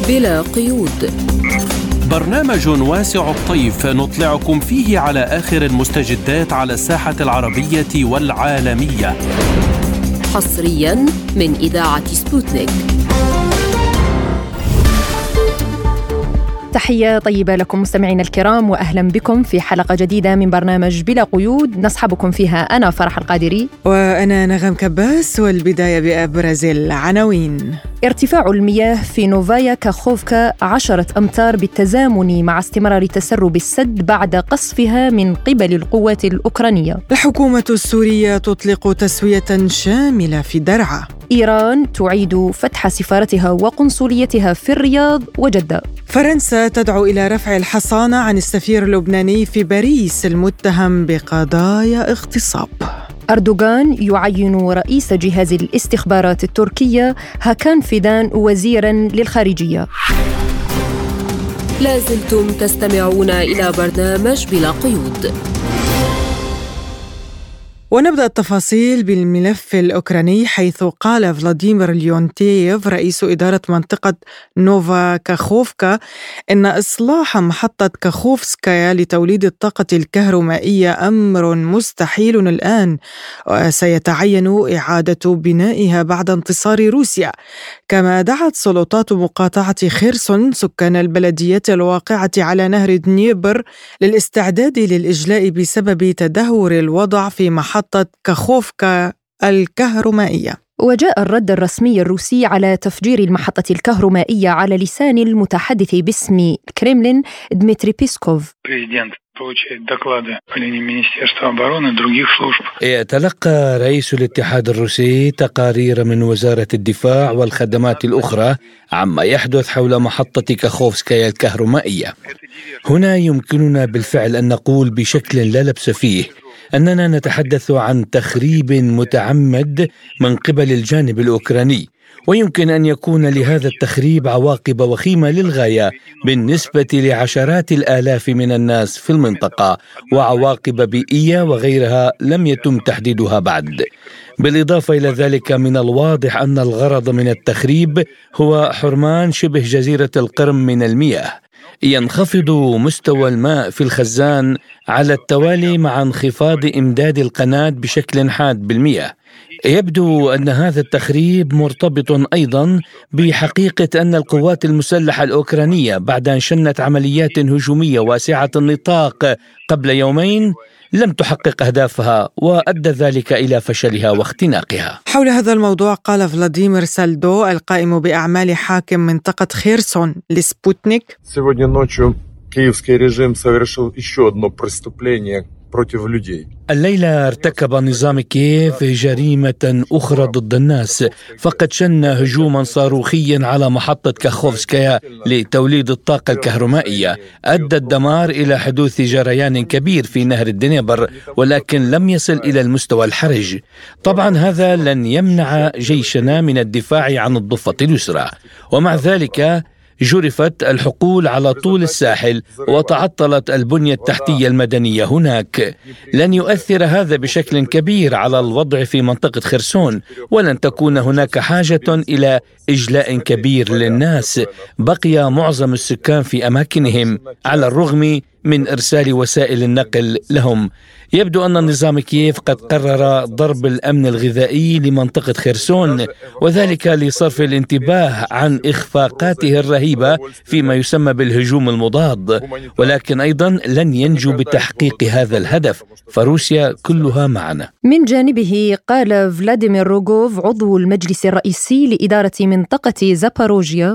بلا قيود. برنامج واسع الطيف نطلعكم فيه على آخر المستجدات على الساحة العربية والعالمية، حصريا من إذاعة سبوتنيك. تحية طيبة لكم مستمعين الكرام، وأهلا بكم في حلقة جديدة من برنامج بلا قيود نصحبكم فيها أنا فرح القادري وأنا نغم كباس. والبداية بأبرز العناوين. ارتفاع المياه في نوفايا كاخوفكا 10 أمتار بالتزامن مع استمرار تسرب السد بعد قصفها من قبل القوات الأوكرانية. الحكومة السورية تطلق تسوية شاملة في درعا. إيران تعيد فتح سفارتها وقنصليتها في الرياض وجدة. فرنسا تدعو إلى رفع الحصانة عن السفير اللبناني في باريس المتهم بقضايا اغتصاب. أردوغان يعين رئيس جهاز الاستخبارات التركية هاكان فيدان وزيراً للخارجية. لازلتم تستمعون إلى برنامج بلا قيود. ونبدأ التفاصيل بالملف الأوكراني، حيث قال فلاديمير ليونتييف رئيس إدارة منطقة نوفا كاخوفكا إن إصلاح محطة كاخوفسكايا لتوليد الطاقة الكهرومائية أمر مستحيل الآن، وسيتعين إعادة بنائها بعد انتصار روسيا. كما دعت سلطات مقاطعة خيرسون سكان البلديات الواقعة على نهر دنيبر للاستعداد للإجلاء بسبب تدهور الوضع في محطة كاخوفكا الكهرومائية. وجاء الرد الرسمي الروسي على تفجير المحطة الكهرومائية على لسان المتحدث باسم الكرملين دمتري بيسكوف. يتلقى رئيس الاتحاد الروسي تقارير من وزارة الدفاع والخدمات الأخرى عما يحدث حول محطة كاخوفسكايا الكهرومائية. هنا يمكننا بالفعل أن نقول بشكل لا لبس فيه أننا نتحدث عن تخريب متعمد من قبل الجانب الأوكراني، ويمكن أن يكون لهذا التخريب عواقب وخيمة للغاية بالنسبة لعشرات الآلاف من الناس في المنطقة، وعواقب بيئية وغيرها لم يتم تحديدها بعد. بالإضافة إلى ذلك، من الواضح أن الغرض من التخريب هو حرمان شبه جزيرة القرم من المياه. ينخفض مستوى الماء في الخزان على التوالي مع انخفاض إمداد القناة بشكل حاد بالمياه. يبدو أن هذا التخريب مرتبط أيضا بحقيقة أن القوات المسلحة الأوكرانية بعد أن شنت عمليات هجومية واسعة النطاق قبل يومين لم تحقق أهدافها، وأدى ذلك إلى فشلها واختناقها. حول هذا الموضوع قال فلاديمير سالدو القائم بأعمال حاكم منطقة خيرسون لسبوتنيك: Сегодня ночью киевский режим совершил еще одно преступление против людей. الليلة ارتكب نظام كييف جريمة أخرى ضد الناس، فقد شن هجوما صاروخيا على محطة كاخوفسكايا لتوليد الطاقة الكهرومائية، أدى الدمار إلى حدوث جريان كبير في نهر الدنيبر، ولكن لم يصل إلى المستوى الحرج. طبعا هذا لن يمنع جيشنا من الدفاع عن الضفة اليسرى، ومع ذلك جرفت الحقول على طول الساحل وتعطلت البنية التحتية المدنية هناك. لن يؤثر هذا بشكل كبير على الوضع في منطقة خرسون، ولن تكون هناك حاجة إلى إجلاء كبير للناس. بقي معظم السكان في أماكنهم على الرغم من إرسال وسائل النقل لهم. يبدو أن نظام كييف قد قرر ضرب الأمن الغذائي لمنطقة خرسون، وذلك لصرف الانتباه عن إخفاقاته الرهيبة فيما يسمى بالهجوم المضاد، ولكن أيضا لن ينجو بتحقيق هذا الهدف، فروسيا كلها معنا. من جانبه قال فلاديمير روغوف عضو المجلس الرئيسي لإدارة منطقة زاباروجيا: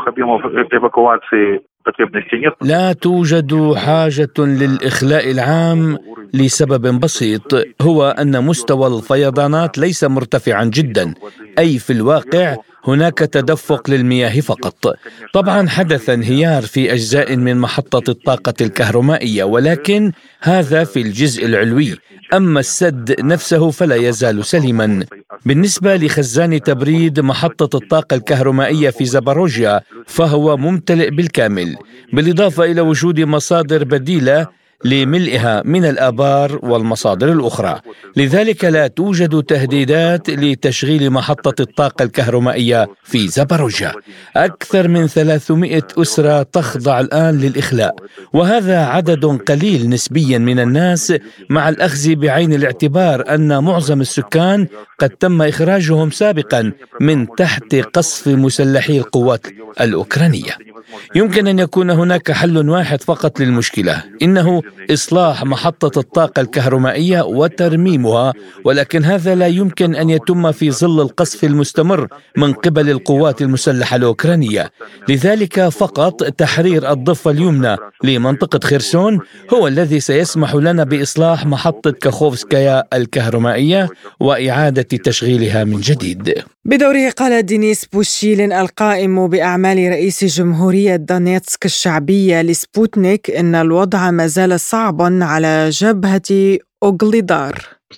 لا توجد حاجة للإخلاء العام لسبب بسيط، هو أن مستوى الفيضانات ليس مرتفعا جدا، أي في الواقع هناك تدفق للمياه فقط. طبعا حدث انهيار في أجزاء من محطة الطاقة الكهرومائية، ولكن هذا في الجزء العلوي، أما السد نفسه فلا يزال سليما. بالنسبة لخزان تبريد محطة الطاقة الكهرومائية في زاباروجيا فهو ممتلئ بالكامل، بالإضافة إلى وجود مصادر بديلة لملئها من الآبار والمصادر الأخرى. لذلك لا توجد تهديدات لتشغيل محطة الطاقة الكهرومائية في زاباروجيا. أكثر من 300 أسرة تخضع الآن للإخلاء، وهذا عدد قليل نسبيا من الناس، مع الأخذ بعين الاعتبار أن معظم السكان قد تم إخراجهم سابقا من تحت قصف مسلحي القوات الأوكرانية. يمكن أن يكون هناك حل واحد فقط للمشكلة، إنه إصلاح محطة الطاقة الكهرومائية وترميمها، ولكن هذا لا يمكن أن يتم في ظل القصف المستمر من قبل القوات المسلحة الأوكرانية. لذلك فقط تحرير الضفة اليمنى لمنطقة خيرسون هو الذي سيسمح لنا بإصلاح محطة كاخوفسكايا الكهرومائية وإعادة تشغيلها من جديد. بدوره قال دينيس بوشيلين القائم بأعمال رئيس جمهورية دونيتسك الشعبية لسبوتنيك إن الوضع ما زال صعبا على جبهة أوغليدار.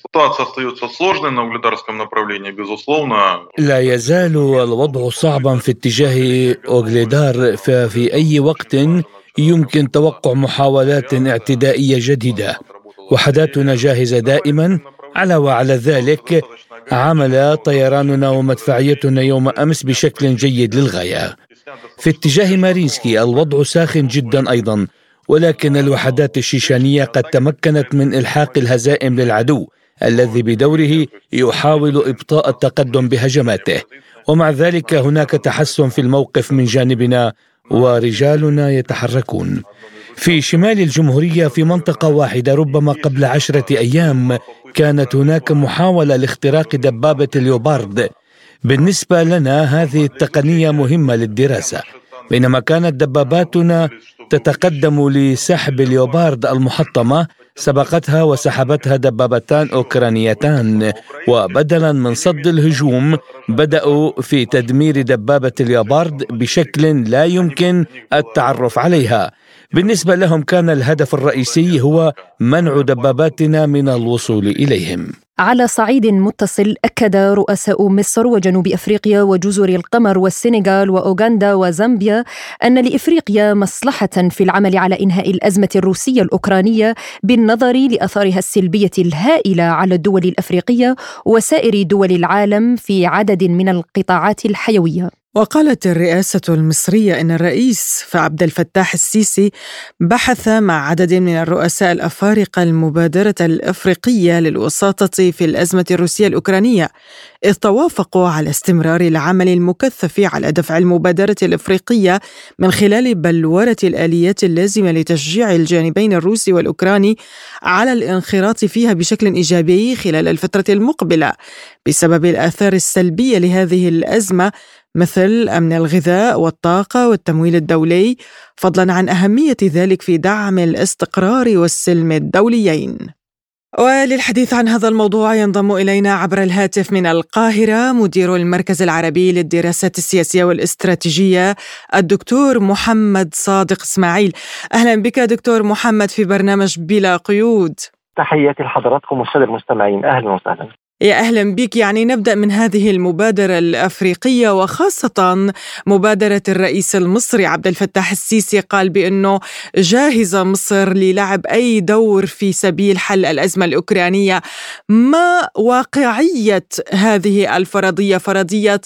لا يزال الوضع صعبا في اتجاه أوغليدار، ففي أي وقت يمكن توقع محاولات اعتدائية جديدة، وحداتنا جاهزة دائما. وعلى ذلك عمل طيراننا ومدفعيتنا يوم أمس بشكل جيد للغاية. في اتجاه مارينسكي الوضع ساخن جدا أيضا، ولكن الوحدات الشيشانية قد تمكنت من إلحاق الهزائم للعدو الذي بدوره يحاول إبطاء التقدم بهجماته، ومع ذلك هناك تحسن في الموقف من جانبنا ورجالنا يتحركون. في شمال الجمهورية في منطقة واحدة ربما قبل 10 أيام كانت هناك محاولة لاختراق دبابة اليوبارد. بالنسبة لنا هذه التقنية مهمة للدراسة. بينما كانت دباباتنا تتقدم لسحب اليوبارد المحطمة، سبقتها وسحبتها دبابتان أوكرانيتان، وبدلا من صد الهجوم بدأوا في تدمير دبابة اليوبارد بشكل لا يمكن التعرف عليها. بالنسبة لهم كان الهدف الرئيسي هو منع دباباتنا من الوصول إليهم. على صعيد متصل، أكد رؤساء مصر وجنوب أفريقيا وجزر القمر والسنغال وأوغندا وزامبيا أن لإفريقيا مصلحة في العمل على إنهاء الأزمة الروسية الأوكرانية بالنظر لآثارها السلبية الهائلة على الدول الأفريقية وسائر دول العالم في عدد من القطاعات الحيوية. وقالت الرئاسة المصرية إن الرئيس عبد الفتاح السيسي بحث مع عدد من الرؤساء الأفارقة المبادرة الأفريقية للوساطة في الأزمة الروسية الأوكرانية، إذ توافقوا على استمرار العمل المكثف على دفع المبادرة الأفريقية من خلال بلورة الآليات اللازمة لتشجيع الجانبين الروسي والأوكراني على الانخراط فيها بشكل إيجابي خلال الفترة المقبلة بسبب الآثار السلبية لهذه الأزمة، مثل أمن الغذاء والطاقة والتمويل الدولي، فضلا عن أهمية ذلك في دعم الاستقرار والسلم الدوليين. وللحديث عن هذا الموضوع ينضم إلينا عبر الهاتف من القاهرة مدير المركز العربي للدراسات السياسية والاستراتيجية الدكتور محمد صادق إسماعيل. أهلا بك دكتور محمد في برنامج بلا قيود. تحياتي لحضراتكم والسادة المستمعين، أهلا وسهلا. يا أهلا بك. نبدأ من هذه المبادرة الأفريقية، وخاصة مبادرة الرئيس المصري عبد الفتاح السيسي، قال بأنه جاهزة مصر للعب أي دور في سبيل حل الأزمة الأوكرانية. ما واقعية هذه الفرضية، فرضية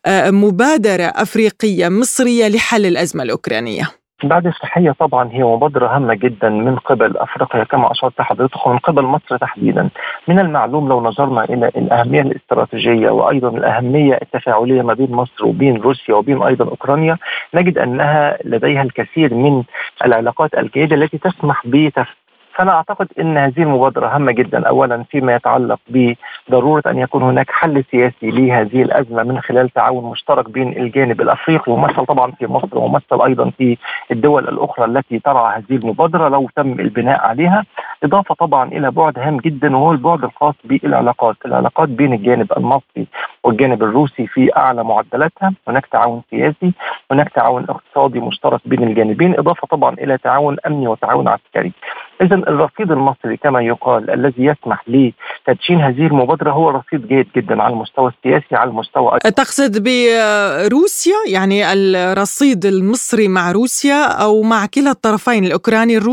مبادرة أفريقية مصرية لحل الأزمة الأوكرانية؟ بعد التحية، طبعا هي مبادرة هامة جدا من قبل أفريقيا كما أشرت حضرتك، ومن قبل مصر تحديدا. من المعلوم لو نظرنا إلى الأهمية الاستراتيجية وأيضا الأهمية التفاعلية ما بين مصر وبين روسيا وبين أيضا أوكرانيا، نجد أنها لديها الكثير من العلاقات الجيدة التي تسمح فأنا أعتقد أن هذه المبادرة هامة جدا، أولا فيما يتعلق بضرورة أن يكون هناك حل سياسي لهذه الأزمة من خلال تعاون مشترك بين الجانب الأفريقي، ومثل طبعا في مصر ومثل أيضا في الدول الأخرى التي ترعى هذه المبادرة لو تم البناء عليها، إضافة طبعا إلى بعد هام جدا وهو البعد الخاص بالعلاقات بين الجانب المصري والجانب الروسي في أعلى معدلاتها. هناك تعاون سياسي، هناك تعاون اقتصادي مشترك بين الجانبين، إضافة طبعا إلى تعاون أمني وتعاون عسكري. إذن الرصيد المصري كما يقال الذي يسمح لتدشين هذه المبادرة هو رصيد جيد جدا على المستوى السياسي، على المستوى. تقصد بروسيا يعني الرصيد المصري مع روسيا أو مع كلا الطرفين الأوكراني الروسي؟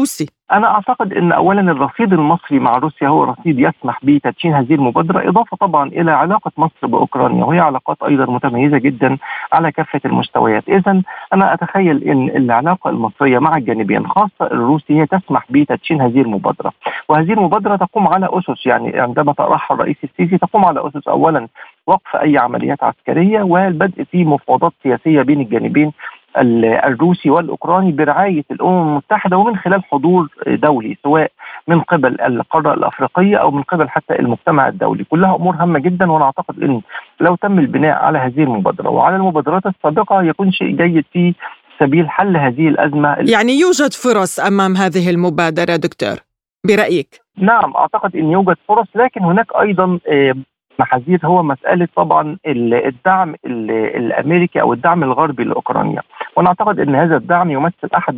أنا أعتقد أن أولا الرصيد المصري مع روسيا هو رصيد يسمح بتدشين هذه المبادرة، إضافة طبعا إلى علاقة مصر بأوكرانيا، وهي علاقات أيضا متميزة جدا على كافة المستويات. إذن أنا أتخيل أن العلاقة المصرية مع الجانبين خاصة الروسي هي تسمح بتدشين هذه المبادرة، وهذه المبادرة تقوم على أسس، يعني عندما طرحها الرئيس السيسي تقوم على أسس أولا وقف أي عمليات عسكرية والبدء في مفاوضات سياسية بين الجانبين الروسي والأوكراني برعاية الأمم المتحدة، ومن خلال حضور دولي سواء من قبل القارة الأفريقية أو من قبل حتى المجتمع الدولي. كلها أمور هامة جدا، وأنا أعتقد أن لو تم البناء على هذه المبادرة وعلى المبادرات السابقة يكون شيء جيد في سبيل حل هذه الأزمة. يعني يوجد فرص أمام هذه المبادرة دكتور برأيك؟ نعم، أعتقد أن يوجد فرص، لكن هناك أيضا محاذير، هو مسألة طبعا الدعم الأمريكي أو الدعم الغربي لأوكرانيا، وأنا أعتقد أن هذا الدعم يمثل أحد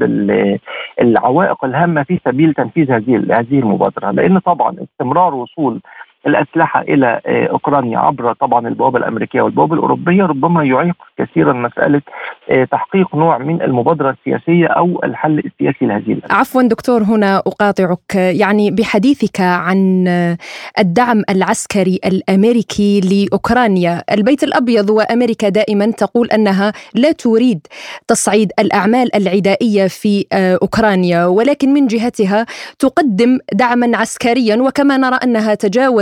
العوائق الهامة في سبيل تنفيذ هذه المبادرة، لأن طبعا استمرار وصول الأسلحة إلى أوكرانيا عبر طبعا البوابة الأمريكية والبوابة الأوروبية ربما يعيق كثيرا مسألة تحقيق نوع من المبادرة السياسية أو الحل السياسي لهذه الأزمة. عفوا دكتور، هنا أقاطعك، يعني بحديثك عن الدعم العسكري الأمريكي لأوكرانيا، البيت الأبيض وأمريكا دائما تقول أنها لا تريد تصعيد الأعمال العدائية في أوكرانيا، ولكن من جهتها تقدم دعما عسكريا، وكما نرى أنها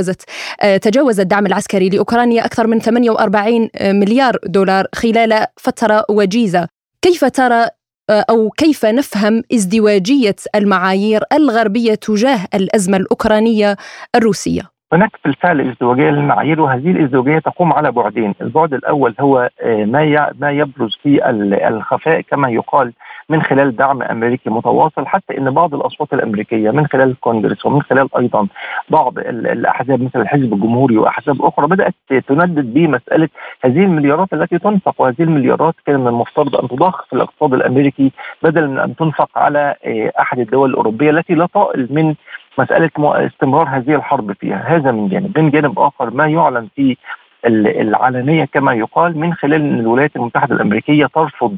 تجاوز الدعم العسكري لأوكرانيا أكثر من 48 مليار دولار خلال فترة وجيزة. كيف ترى أو كيف نفهم ازدواجية المعايير الغربية تجاه الأزمة الأوكرانية الروسية؟ هناك بالفعل ازدواجية للمعايير، وهذه الازدواجية تقوم على بعدين. البعد الأول هو ما يبرز في الخفاء كما يقال من خلال دعم أمريكي متواصل، حتى أن بعض الأصوات الأمريكية من خلال الكونغرس ومن خلال أيضا بعض الأحزاب مثل الحزب الجمهوري وأحزاب أخرى بدأت تندد بمسألة هذه المليارات التي تنفق، وهذه المليارات كان من المفترض أن تضخ في الاقتصاد الأمريكي بدلا من أن تنفق على أحد الدول الأوروبية التي لا طائل من مسألة استمرار هذه الحرب فيها. هذا من جانب. من جانب آخر ما يعلن في العلنية كما يقال من خلال أن الولايات المتحدة الأمريكية ترفض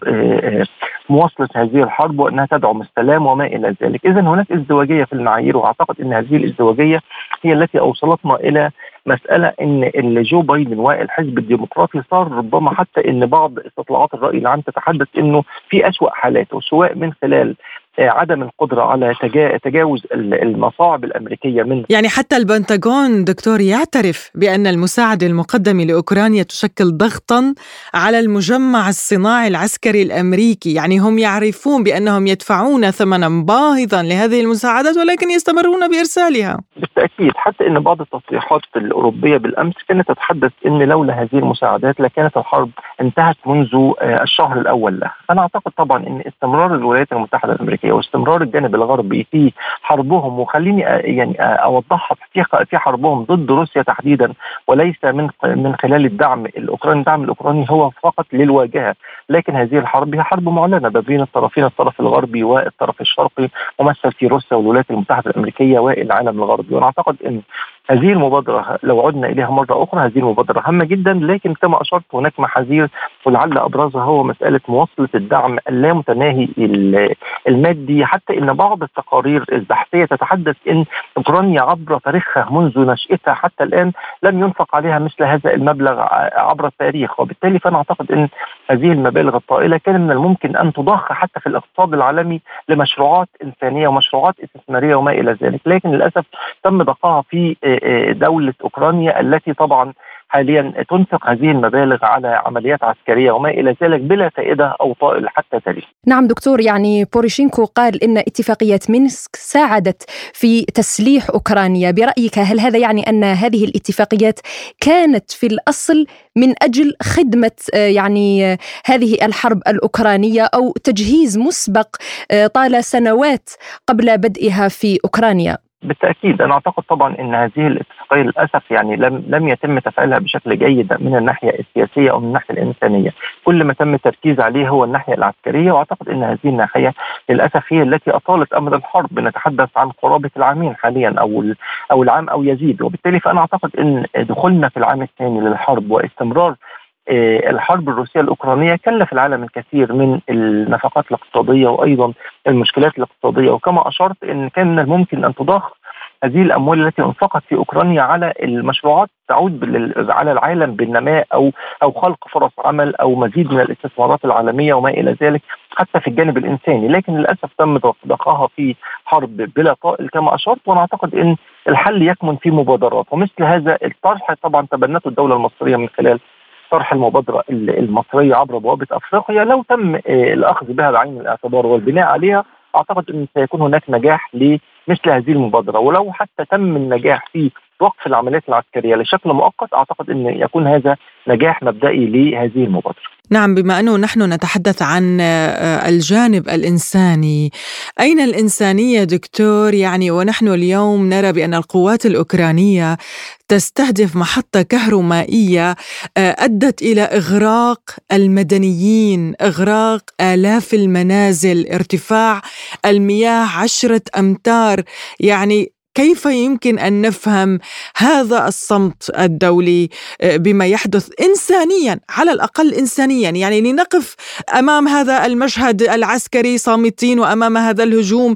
مواصلة هذه الحرب وأنها تدعم السلام وما إلى ذلك. إذن هناك ازدواجية في المعايير، وأعتقد أن هذه الازدواجية هي التي أوصلتنا إلى مسألة أن جو بايدن والحزب الديمقراطي صار ربما حتى أن بعض استطلاعات الرأي العام تتحدث أنه في أسوأ حالاته، سواء من خلال عدم القدرة على تجاوز المصاعب الأمريكية من، يعني حتى البنتاغون دكتور يعترف بأن المساعدة المقدمة لأوكرانيا تشكل ضغطا على المجمع الصناعي العسكري الأمريكي، يعني هم يعرفون بأنهم يدفعون ثمنا باهظا لهذه المساعدات ولكن يستمرون بإرسالها. بالتأكيد، حتى أن بعض التصريحات الأوروبية بالأمس كانت تتحدث أن لولا هذه المساعدات لكانت الحرب انتهت منذ الشهر الأول لها. أنا أعتقد طبعا أن استمرار الولايات المتحدة الأمريكية واستمرار الجانب الغربي في حربهم، وخليني يعني أوضحها في حربهم ضد روسيا تحديدا، وليس من خلال الدعم الأوكراني. الدعم الأوكراني هو فقط للواجهة، لكن هذه الحرب هي حرب معلنة بين الطرفين، الطرف الغربي والطرف الشرقي، ممثل في روسيا والولايات المتحدة الأمريكية والعالم الغربي. وأنا أعتقد أن هذه المبادرة لو عدنا إليها مرة أخرى هذه المبادرة هامة جدا، لكن كما أشرت هناك محاذير، ولعل أبرزها هو مسألة مواصلة الدعم اللامتناهي المادي، حتى إن بعض التقارير البحثية تتحدث أن أوكرانيا عبر تاريخها منذ نشأتها حتى الآن لم ينفق عليها مثل هذا المبلغ عبر التاريخ، وبالتالي فأنا أعتقد أن هذه المبالغ الطائلة كان من الممكن أن تضخ حتى في الاقتصاد العالمي لمشروعات إنسانية ومشروعات استثمارية وما إلى ذلك، لكن للأسف تم ضخها في دولة أوكرانيا التي طبعا حاليا تنفق هذه المبالغ على عمليات عسكرية وما إلى ذلك بلا فائدة أو طائل حتى تاريخ. نعم دكتور، يعني بوريشينكو قال إن اتفاقية مينسك ساعدت في تسليح أوكرانيا. برأيك هل هذا يعني أن هذه الاتفاقيات كانت في الأصل من أجل خدمة يعني هذه الحرب الأوكرانية أو تجهيز مسبق طال سنوات قبل بدئها في أوكرانيا؟ بالتأكيد أنا أعتقد طبعا أن هذه الاتفاقية للأسف يعني لم يتم تفعيلها بشكل جيد من الناحية السياسية أو من الناحية الإنسانية. كل ما تم التركيز عليه هو الناحية العسكرية، وأعتقد أن هذه الناحية للأسف هي التي أطالت أمد الحرب. نتحدث عن قرابة العامين حاليا أو العام أو يزيد، وبالتالي فأنا أعتقد أن دخولنا في العام الثاني للحرب واستمرار الحرب الروسية الأوكرانية كلف العالم الكثير من النفقات الاقتصادية وأيضا المشكلات الاقتصادية، وكما أشرت أن كان من الممكن أن تضخ هذه الأموال التي انفقت في أوكرانيا على المشروعات تعود على العالم بالنماء أو خلق فرص عمل أو مزيد من الاستثمارات العالمية وما إلى ذلك حتى في الجانب الإنساني، لكن للأسف تم ضخها في حرب بلا طائل كما أشرت. وأنا أعتقد أن الحل يكمن في مبادرات، ومثل هذا الطرح طبعا تبنته الدولة المصرية من خلال طرح المبادرة المصرية عبر بوابة أفريقيا. لو تم الأخذ بها بعين الاعتبار والبناء عليها أعتقد أن سيكون هناك نجاح لمثل هذه المبادرة، ولو حتى تم النجاح في وقف العمليات العسكرية لشكل مؤقت أعتقد أن يكون هذا نجاح مبدئي لهذه المبادرة. نعم، بما أنه نحن نتحدث عن الجانب الإنساني، أين الإنسانية دكتور؟ يعني ونحن اليوم نرى بأن القوات الأوكرانية تستهدف محطة كهرومائية أدت إلى إغراق المدنيين، إغراق آلاف المنازل، ارتفاع المياه 10 أمتار. يعني كيف يمكن أن نفهم هذا الصمت الدولي بما يحدث إنسانيا، على الأقل إنسانيا؟ يعني لنقف أمام هذا المشهد العسكري صامتين وأمام هذا الهجوم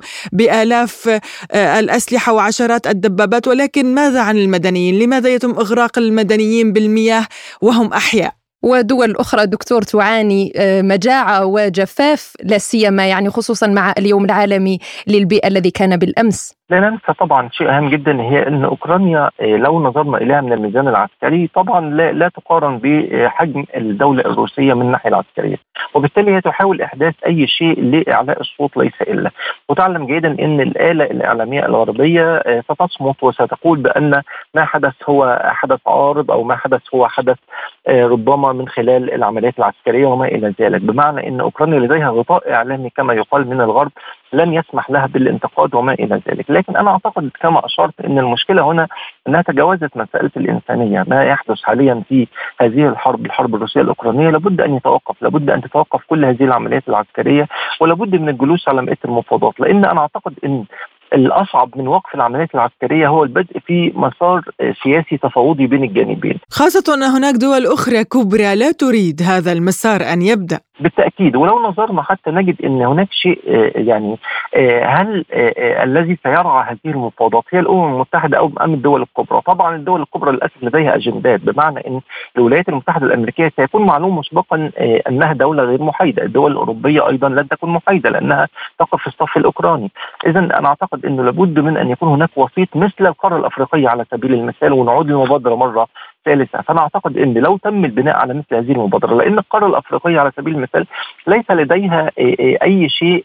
بآلاف الأسلحة وعشرات الدبابات، ولكن ماذا عن المدنيين؟ لماذا يتم إغراق المدنيين بالمياه وهم أحياء؟ ودول أخرى دكتور تعاني مجاعة وجفاف لا سيما، يعني خصوصا مع اليوم العالمي للبيئة الذي كان بالأمس. لا ننسى طبعا شيء أهم جدا، هي أن أوكرانيا لو نظرنا إليها من الميزان العسكري طبعا لا تقارن بحجم الدولة الروسية من الناحية العسكرية، وبالتالي هي تحاول إحداث أي شيء لإعلاء الصوت ليس إلا. وتعلم جيدا أن الآلة الإعلامية الغربية ستصمت وستقول بأن ما حدث هو حدث عارض أو ما حدث هو حدث ربما من خلال العمليات العسكرية وما إلى ذلك، بمعنى أن أوكرانيا لديها غطاء إعلامي كما يقال من الغرب لن يسمح لها بالانتقاد وما إلى ذلك. لكن أنا أعتقد كما أشرت أن المشكلة هنا أنها تجاوزت مسألة الإنسانية. ما يحدث حاليا في هذه الحرب الروسية الأوكرانية لابد أن يتوقف، لابد أن تتوقف كل هذه العمليات العسكرية، ولابد من الجلوس على مائدة المفاوضات، لأن أنا أعتقد أن الأصعب من وقف العمليات العسكرية هو البدء في مسار سياسي تفاوضي بين الجانبين، خاصة أن هناك دول أخرى كبرى لا تريد هذا المسار أن يبدأ. بالتأكيد، ولو نظرنا حتى نجد أن هناك شيء يعني هل الذي سيرعى هذه المفاوضات هي الأمم المتحدة أو أم الدول الكبرى؟ طبعا الدول الكبرى للأسف لديها أجندات، بمعنى أن الولايات المتحدة الأمريكية سيكون معلوم مسبقا أنها دولة غير محايدة، الدول الأوروبية أيضا لن تكون محايدة لأنها تقف في الصف الأوكراني. إذن أنا أعتقد أنه لابد من أن يكون هناك وسيط مثل القارة الأفريقية على سبيل المثال، ونعود للمبادرة مرة ثالثة. فأنا أعتقد أن لو تم البناء على مثل هذه المبادرة، لأن القارة الأفريقية على سبيل المثال ليس لديها أي شيء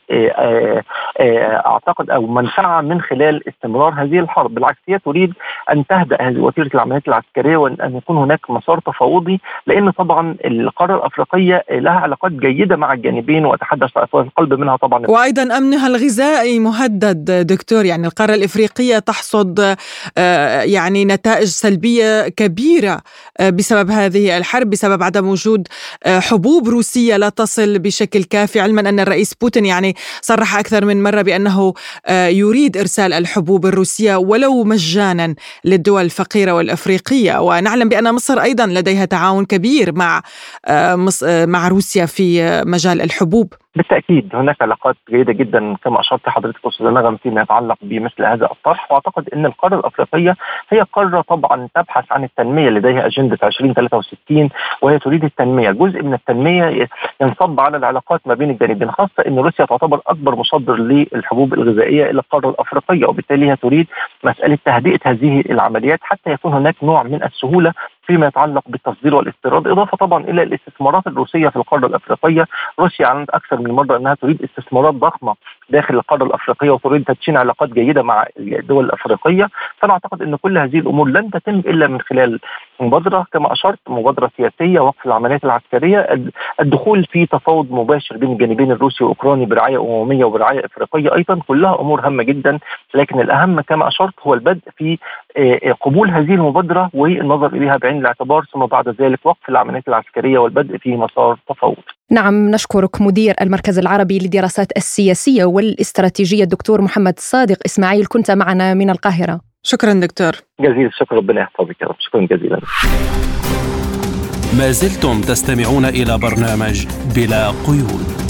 أعتقد أو منفعة من خلال استمرار هذه الحرب، بالعكس هي تريد أن تهدأ هذه وتيرة العمليات العسكرية وأن يكون هناك مسار تفاوضي، لأن طبعا القارة الأفريقية لها علاقات جيدة مع الجانبين وأتحدث في القلب منها طبعا. وأيضا أمنها الغذائي مهدد دكتور، يعني القارة الإفريقية تحصد يعني نتائج سلبية كبيرة بسبب هذه الحرب، بسبب عدم وجود حبوب روسية لا تصل بشكل كافي، علما أن الرئيس بوتين يعني صرح أكثر من مرة بأنه يريد إرسال الحبوب الروسية ولو مجانا للدول الفقيرة والأفريقية. ونعلم بأن مصر أيضا لديها تعاون كبير مع روسيا في مجال الحبوب. بالتأكيد هناك علاقات جيدة جدا كما أشرت حضرتك أستاذ نغم فيما يتعلق بمثل هذا الطرح، وأعتقد أن القارة الأفريقية هي قارة طبعا تبحث عن التنمية، لديها أجندة 2063 وهي تريد التنمية. جزء من التنمية ينصب على العلاقات ما بين الجانبين، خاصة أن روسيا تعتبر أكبر مصدر للحبوب الغذائية إلى القارة الأفريقية، وبالتالي هي تريد مسألة تهدئة هذه العمليات حتى يكون هناك نوع من السهولة فيما يتعلق بالتصدير والاستيراد، إضافة طبعا إلى الاستثمارات الروسية في القارة الأفريقية. روسيا أعلنت أكثر من مرة أنها تريد استثمارات ضخمة داخل القارة الأفريقية وتريد تدشين علاقات جيدة مع الدول الأفريقية. فأنا أعتقد أن كل هذه الأمور لن تتم إلا من خلال مبادرة كما أشرت، مبادرة سياسية، وقف العمليات العسكرية، الدخول في تفاوض مباشر بين الجانبين الروسي والأوكراني برعاية أممية وبرعاية إفريقية أيضا، كلها أمور هامة جدا. لكن الأهم كما أشرت هو البدء في قبول هذه المبادرة والنظر إليها بعين الاعتبار، ثم بعد ذلك وقف العمليات العسكرية والبدء في مسار تفاوض. نعم، نشكرك مدير المركز العربي للدراسات السياسية والاستراتيجية الدكتور محمد صادق إسماعيل، كنت معنا من القاهرة. شكرا دكتور. جزيل الشكر، ربنا يحفظك يا رب. شكرا جزيلا. ما زلتم تستمعون إلى برنامج بلا قيود.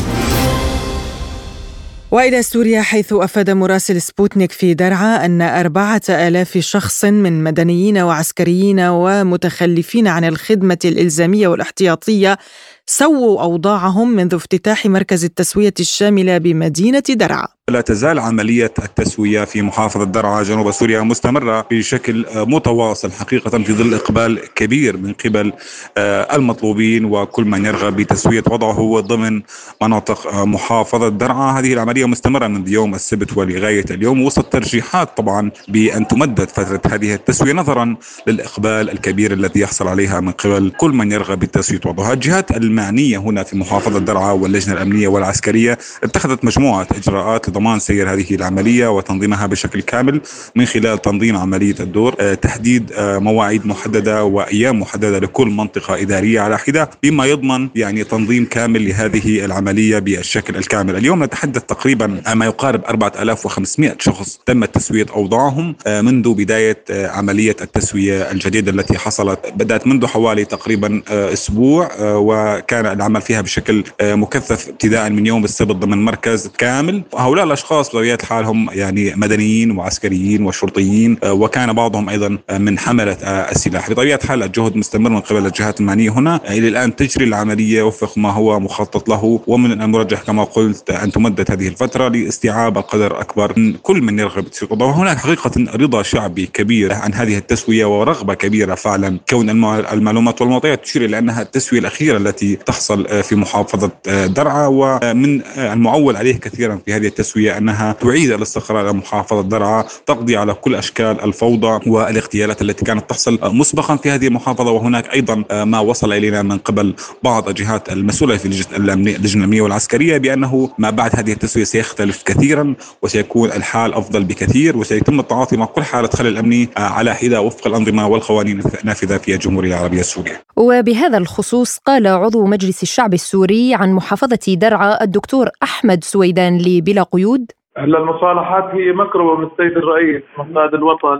وإلى سوريا، حيث أفاد مراسل سبوتنيك في درعا أن 4,000 شخص من مدنيين وعسكريين ومتخلفين عن الخدمة الإلزامية والاحتياطية سووا أوضاعهم منذ افتتاح مركز التسوية الشاملة بمدينة درعا. لا تزال عملية التسوية في محافظة درعا جنوب سوريا مستمرة بشكل متواصل حقيقة، في ظل إقبال كبير من قبل المطلوبين وكل من يرغب بتسوية وضعه ضمن مناطق محافظة درعا. هذه العملية مستمرة منذ يوم السبت ولغاية اليوم، وسط ترجيحات طبعا بأن تمدد فترة هذه التسوية نظرا للإقبال الكبير الذي يحصل عليها من قبل كل من يرغب بتسوية وضعها. الجهات المعنية هنا في محافظة درعا واللجنة الأمنية والعسكرية اتخذت مجموعة إجراءات لضمان سير هذه العملية وتنظيمها بشكل كامل، من خلال تنظيم عملية الدور، تحديد مواعيد محددة وأيام محددة لكل منطقة إدارية على حدة، بما يضمن تنظيم كامل لهذه العملية بالشكل الكامل. اليوم نتحدث تقريبا ما يقارب 4,500 شخص تم تسوية أوضاعهم منذ بداية عملية التسوية الجديدة التي حصلت، بدأت منذ حوالي تقريبا أسبوع، وكان العمل فيها بشكل مكثف ابتداء من يوم السبت ضمن مركز كامل. هؤلاء الأشخاص بطبيعة الحال هم مدنيين وعسكريين وشرطيين، وكان بعضهم أيضا من حملة السلاح. بطبيعة الحال الجهد مستمر من قبل الجهات المعنية هنا. إلى الآن تجري العملية وفق ما هو مخطط له، ومن المرجح كما قلت أن تمدد هذه الفترة لاستيعاب القدر الأكبر من كل من يرغب بتسوية وضعه. هناك حقيقة رضا شعبي كبير عن هذه التسوية ورغبة كبيرة فعلا، كون المعلومات والمعطيات تشير إلى أنها التسوية الأخيرة التي تحصل في محافظة درعا، ومن المعول عليه كثيرا في هذه التسوية أنها تعيد الاستقرار إلى محافظة درعا، تقضي على كل أشكال الفوضى والاغتيالات التي كانت تحصل مسبقا في هذه المحافظة. وهناك أيضا ما وصل إلينا من قبل بعض الجهات المسؤولة في اللجنة الأمنية والعسكرية بأنه ما بعد هذه التسوية سيختلف كثيرا، وسيكون الحال أفضل بكثير، وسيتم التعاطي مع كل حالة خلل أمني على حدة وفق الأنظمة والقوانين النافذة في الجمهورية العربية السورية. وبهذا الخصوص قال عضو مجلس الشعب السوري عن محافظة درعا الدكتور أحمد سويدان لبلا قيود: المصالحات هي مكرمة من السيد الرئيس مقاد الوطن،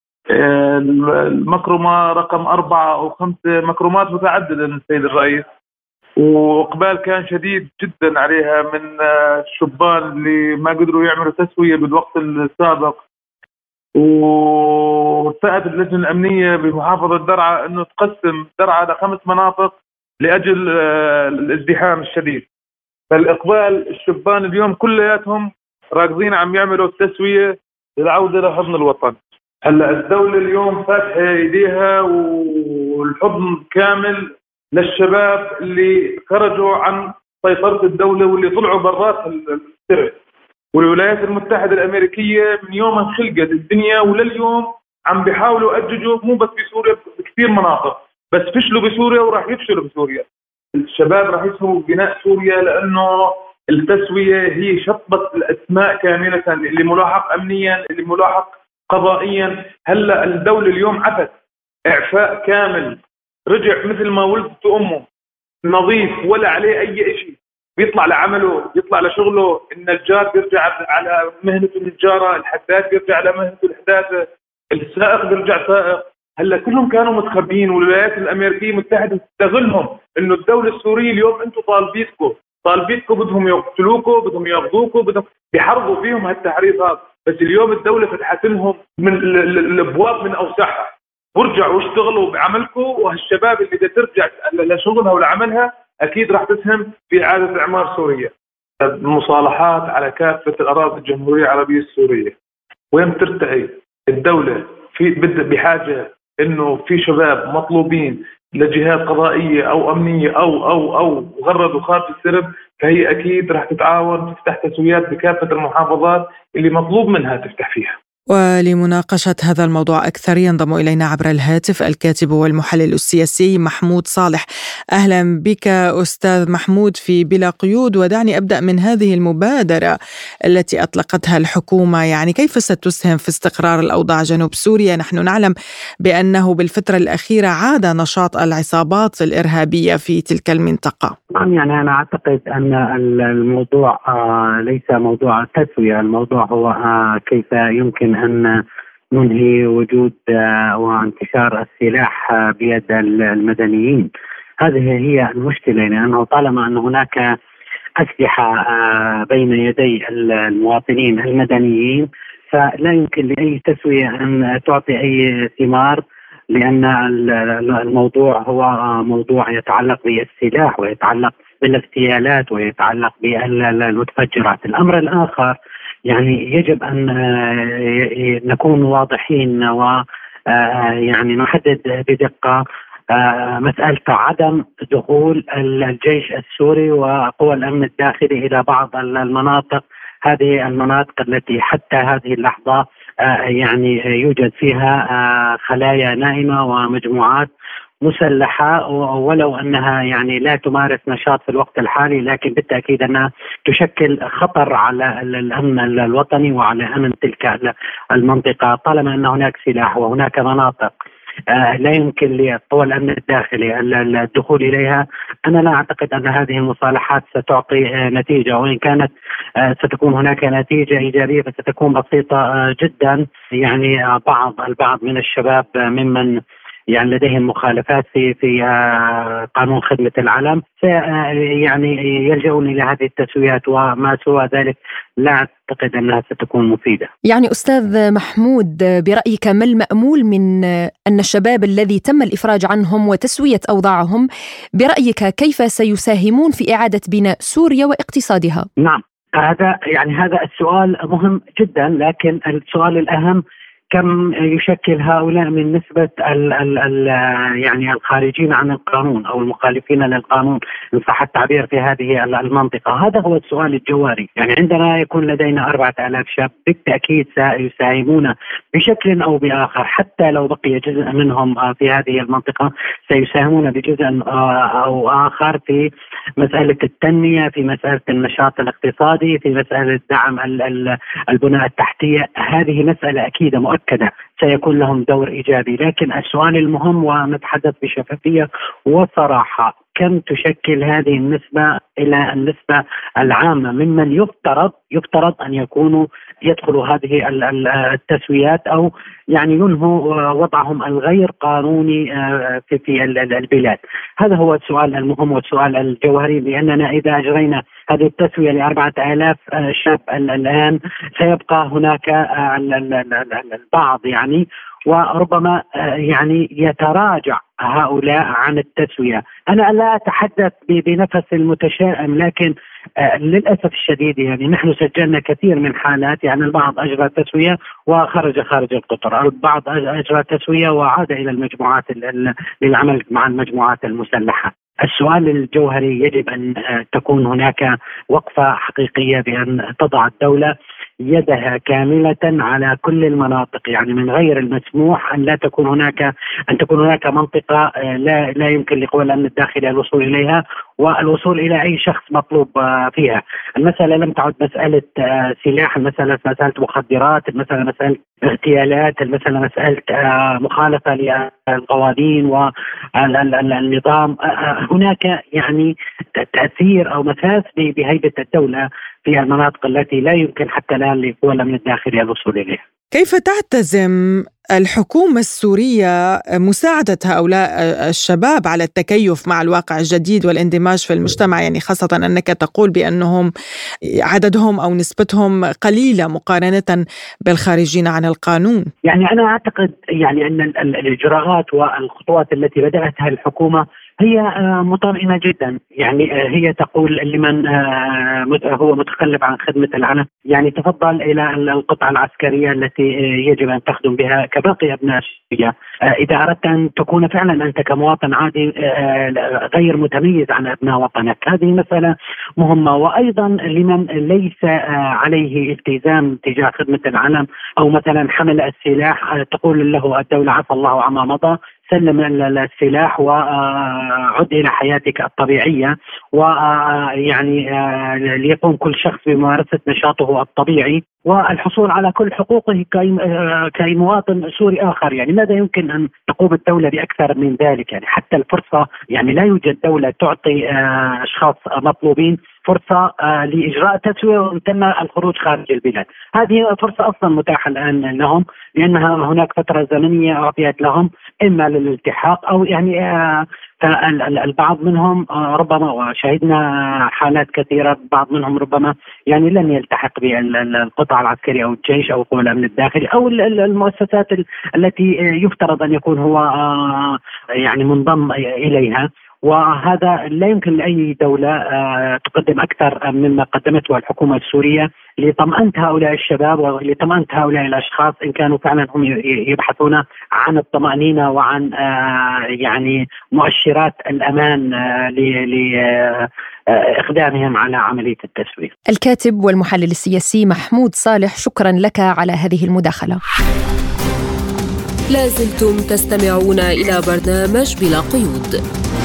المكرمة رقم 4 أو 5 مكرمات متعددة من السيد الرئيس، وإقبال كان شديد جدا عليها من الشبان اللي ما قدروا يعملوا تسوية بالوقت السابق. واتفقت اللجنة الأمنية بمحافظة درعا أنه تقسم درعا ل5 مناطق لأجل الازدحام الشديد. فالإقبال الشبان اليوم كلياتهم راكضين عم يعملوا التسوية للعودة لحضن الوطن. هلا الدولة اليوم فاتحة ايديها والحضن كامل للشباب اللي خرجوا عن سيطرة الدولة واللي طلعوا برات السرب. والولايات المتحدة الأمريكية من يوم انخلقت الدنيا ولليوم عم بيحاولوا يأججوا، مو بس بسوريا، بكثير مناطق، بس فشلوا بسوريا وراح يفشلوا بسوريا. الشباب راح يسووا بناء سوريا، لأنه التسوية هي شطبة الأسماء كاملة، اللي ملاحق أمنيا، اللي ملاحق قضائيا. هلا الدولة اليوم عفت إعفاء كامل، رجع مثل ما ولدت أمه نظيف ولا عليه أي شيء، بيطلع لعمله، بيطلع لشغله. النجار بيرجع على مهنة النجارة، الحداد بيرجع على مهنة الحدادة، السائق بيرجع سائق. هلا كلهم كانوا متخبيين، والولايات الأمريكية المتحدة تستغلهم إنه الدولة السورية اليوم أنتم طالبيتكم بدهم يقتلوكم، بدهم ياخذوكم، بدهم بيحرضوا فيهم هالتحريضات. بس اليوم الدولة فتحت لهم من الابواب من اوسعها، ورجعوا اشتغلوا بعملكم. وهالشباب اللي بدها ترجع لشغلها ولعملها اكيد راح تسهم في اعادة اعمار سوريا. المصالحات على كافة الاراضي الجمهورية العربية السورية، وين ترتقي الدولة في بحاجة انه في شباب مطلوبين لجهات قضائية أو أمنية أو غردوا خارج السرب، فهي أكيد راح تتعاون تفتح تسويات بكافة المحافظات اللي مطلوب منها تفتح فيها. ولمناقشة هذا الموضوع أكثر ينضم إلينا عبر الهاتف الكاتب والمحلل السياسي محمود صالح. أهلا بك أستاذ محمود في بلا قيود، ودعني أبدأ من هذه المبادرة التي أطلقتها الحكومة، يعني كيف ستسهم في استقرار الأوضاع جنوب سوريا؟ نحن نعلم بأنه بالفترة الأخيرة عاد نشاط العصابات الإرهابية في تلك المنطقة. يعني أنا أعتقد أن الموضوع ليس موضوع تسوية، الموضوع هو كيف يمكن أن ننهي وجود وانتشار السلاح بيد المدنيين. هذه هي المشكلة، لأنه طالما أن هناك أسلحة بين يدي المواطنين المدنيين فلا يمكن لأي تسوية أن تعطي أي ثمار، لأن الموضوع هو موضوع يتعلق بالسلاح ويتعلق بالاغتيالات ويتعلق بالمتفجرات. الأمر الآخر يعني يجب أن نكون واضحين ويعني نحدد بدقة مسألة عدم دخول الجيش السوري وقوى الأمن الداخلي إلى بعض المناطق، هذه المناطق التي حتى هذه اللحظة يعني يوجد فيها خلايا نائمة ومجموعات مسلحة، ولو أنها يعني لا تمارس نشاط في الوقت الحالي، لكن بالتأكيد أنها تشكل خطر على الأمن الوطني وعلى أمن تلك المنطقة. طالما أن هناك سلاح وهناك مناطق لا يمكن لقوى الأمن الداخلي الدخول إليها، أنا لا أعتقد أن هذه المصالحات ستعطي نتيجة، وإن كانت ستكون هناك نتيجة إيجابية فستكون بسيطة جدا. يعني البعض من الشباب ممن يعني لديهم مخالفات في قانون خدمة العلم يعني يلجؤون إلى هذه التسويات، وما سوى ذلك لا أعتقد أنها ستكون مفيدة. يعني أستاذ محمود، برأيك ما المأمول من أن الشباب الذي تم الإفراج عنهم وتسوية أوضاعهم برأيك كيف سيساهمون في إعادة بناء سوريا واقتصادها؟ نعم، هذا السؤال مهم جدا، لكن السؤال الأهم كم يشكل هؤلاء من نسبة يعني الخارجين عن القانون أو المخالفين للقانون إن صح التعبير في هذه المنطقة؟ هذا هو السؤال الجوهري. يعني عندما يكون لدينا 4000 شاب بالتأكيد سيساهمون بشكل أو بآخر، حتى لو بقي جزء منهم في هذه المنطقة سيساهمون بجزء أو آخر في مسألة التنمية، في مسألة النشاط الاقتصادي، في مسألة دعم البناء التحتية. هذه مسألة أكيدة مؤكدة سيكون لهم دور إيجابي، لكن السؤال المهم ونتحدث بشفافية وصراحة، كم تشكل هذه النسبة إلى النسبة العامة ممن يفترض أن يكونوا يدخلوا هذه التسويات أو يعني ينهوا وضعهم الغير قانوني في البلاد؟ هذا هو السؤال المهم والسؤال الجوهري، لأننا إذا أجرينا هذه التسوية ل4000 شاب الآن سيبقى هناك البعض يعني وربما يعني يتراجع هؤلاء عن التسوية. أنا لا أتحدث بنفس المتشائم، لكن للأسف الشديد يعني نحن سجلنا كثير من حالات، يعني البعض أجرى تسوية وخرج خارج القطر، البعض أجرى تسوية وعاد إلى المجموعات للعمل مع المجموعات المسلحة. السؤال الجوهري يجب أن تكون هناك وقفة حقيقية بأن تضع الدولة يدها كاملة على كل المناطق، يعني من غير المسموح أن تكون هناك منطقة لا يمكن لقوى الأمن الداخلي الوصول إليها والوصول إلى أي شخص مطلوب فيها. المسألة لم تعد مسألة سلاح، المسألة مسألة مخدرات، المسألة مسألة اغتيالات، المسألة مسألة مخالفة للقوانين والنظام. هناك يعني تأثير أو مساس بهيبة الدولة في المناطق التي لا يمكن حتى الآن لقوى الأمن الداخلي الوصول إليها. كيف تعتزم الحكومة السورية مساعدة هؤلاء الشباب على التكيف مع الواقع الجديد والاندماج في المجتمع، يعني خاصة أنك تقول بأنهم عددهم أو نسبتهم قليلة مقارنة بالخارجين عن القانون؟ يعني أنا أعتقد يعني أن الإجراءات والخطوات التي بدأتها الحكومة هي مطمئنة جدا. يعني هي تقول لمن هو متخلف عن خدمة العلم يعني تفضل إلى القطعة العسكرية التي يجب أن تخدم بها كباقي أبناء سوريا. إذا أردت أن تكون فعلا أنت كمواطن عادي غير متميز عن أبناء وطنك، هذه مسألة مهمة. وأيضا لمن ليس عليه التزام تجاه خدمة العلم أو مثلا حمل السلاح تقول له الدولة عفى الله عما مضى، سلم السلاح وعد إلى حياتك الطبيعية، ويعني ليقوم كل شخص بممارسة نشاطه الطبيعي والحصول على كل حقوقه كأي مواطن سوري آخر. يعني ماذا يمكن أن تقوم الدولة بأكثر من ذلك؟ يعني حتى الفرصة يعني لا يوجد دولة تعطي أشخاص مطلوبين فرصة لإجراء تسوية وإن تم الخروج خارج البلاد. هذه فرصة أصلا متاحة الآن لهم، لأنها هناك فترة زمنية أعطيت لهم إما للالتحاق أو يعني البعض منهم ربما، وشهدنا حالات كثيرة، بعض منهم ربما يعني لن يلتحق بالقطاع العسكري أو الجيش أو قوى الأمن الداخلي أو المؤسسات التي يفترض أن يكون هو يعني منضم إليها. وهذا لا يمكن لأي دولة تقدم أكثر مما قدمته الحكومة السورية لطمأنة هؤلاء الشباب ولطمأنة هؤلاء الأشخاص إن كانوا فعلا هم يبحثون عن الطمأنينة وعن يعني مؤشرات الأمان لإقدامهم على عملية التسوية. الكاتب والمحلل السياسي محمود صالح، شكرا لك على هذه المداخلة. لازلتم تستمعون إلى برنامج بلا قيود.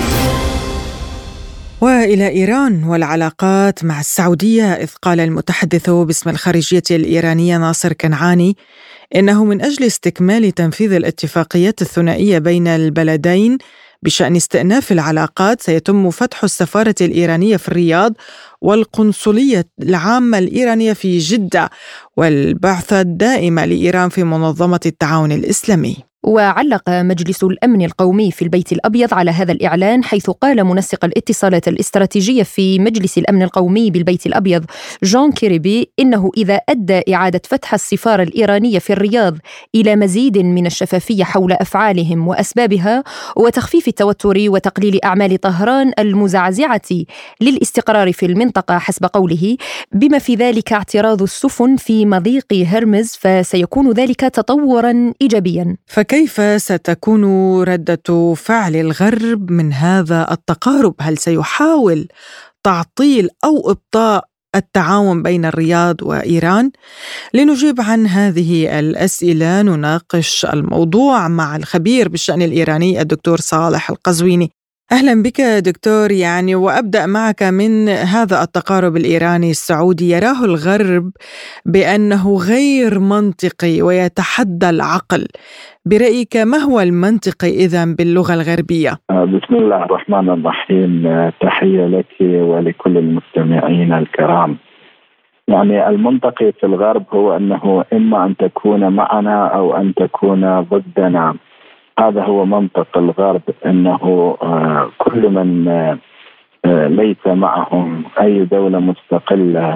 وإلى إيران والعلاقات مع السعودية، إذ قال المتحدث باسم الخارجية الإيرانية ناصر كنعاني إنه من أجل استكمال تنفيذ الاتفاقيات الثنائية بين البلدين بشأن استئناف العلاقات سيتم فتح السفارة الإيرانية في الرياض والقنصلية العامة الإيرانية في جدة والبعثة الدائمة لإيران في منظمة التعاون الإسلامي. وعلق مجلس الأمن القومي في البيت الأبيض على هذا الإعلان، حيث قال منسق الاتصالات الاستراتيجية في مجلس الأمن القومي بالبيت الأبيض جون كيربي إنه إذا أدى إعادة فتح السفارة الإيرانية في الرياض إلى مزيد من الشفافية حول أفعالهم وأسبابها وتخفيف التوتر وتقليل أعمال طهران المزعزعة للاستقرار في المنطقة حسب قوله، بما في ذلك اعتراض السفن في مضيق هرمز، فسيكون ذلك تطورا إيجابيا. فكيف ستكون ردة فعل الغرب من هذا التقارب؟ هل سيحاول تعطيل أو إبطاء التعاون بين الرياض وإيران؟ لنجيب عن هذه الأسئلة نناقش الموضوع مع الخبير بالشأن الإيراني الدكتور صالح القزويني. أهلا بك دكتور. وأبدأ معك من هذا التقارب الإيراني السعودي، يراه الغرب بأنه غير منطقي ويتحدى العقل. برأيك ما هو المنطقي إذن باللغة الغربية؟ بسم الله الرحمن الرحيم. تحية لك ولكل المستمعين الكرام. المنطقي في الغرب هو أنه إما أن تكون معنا أو أن تكون ضدنا. هذا هو منطق الغرب، أنه كل من ليس معهم أي دولة مستقلة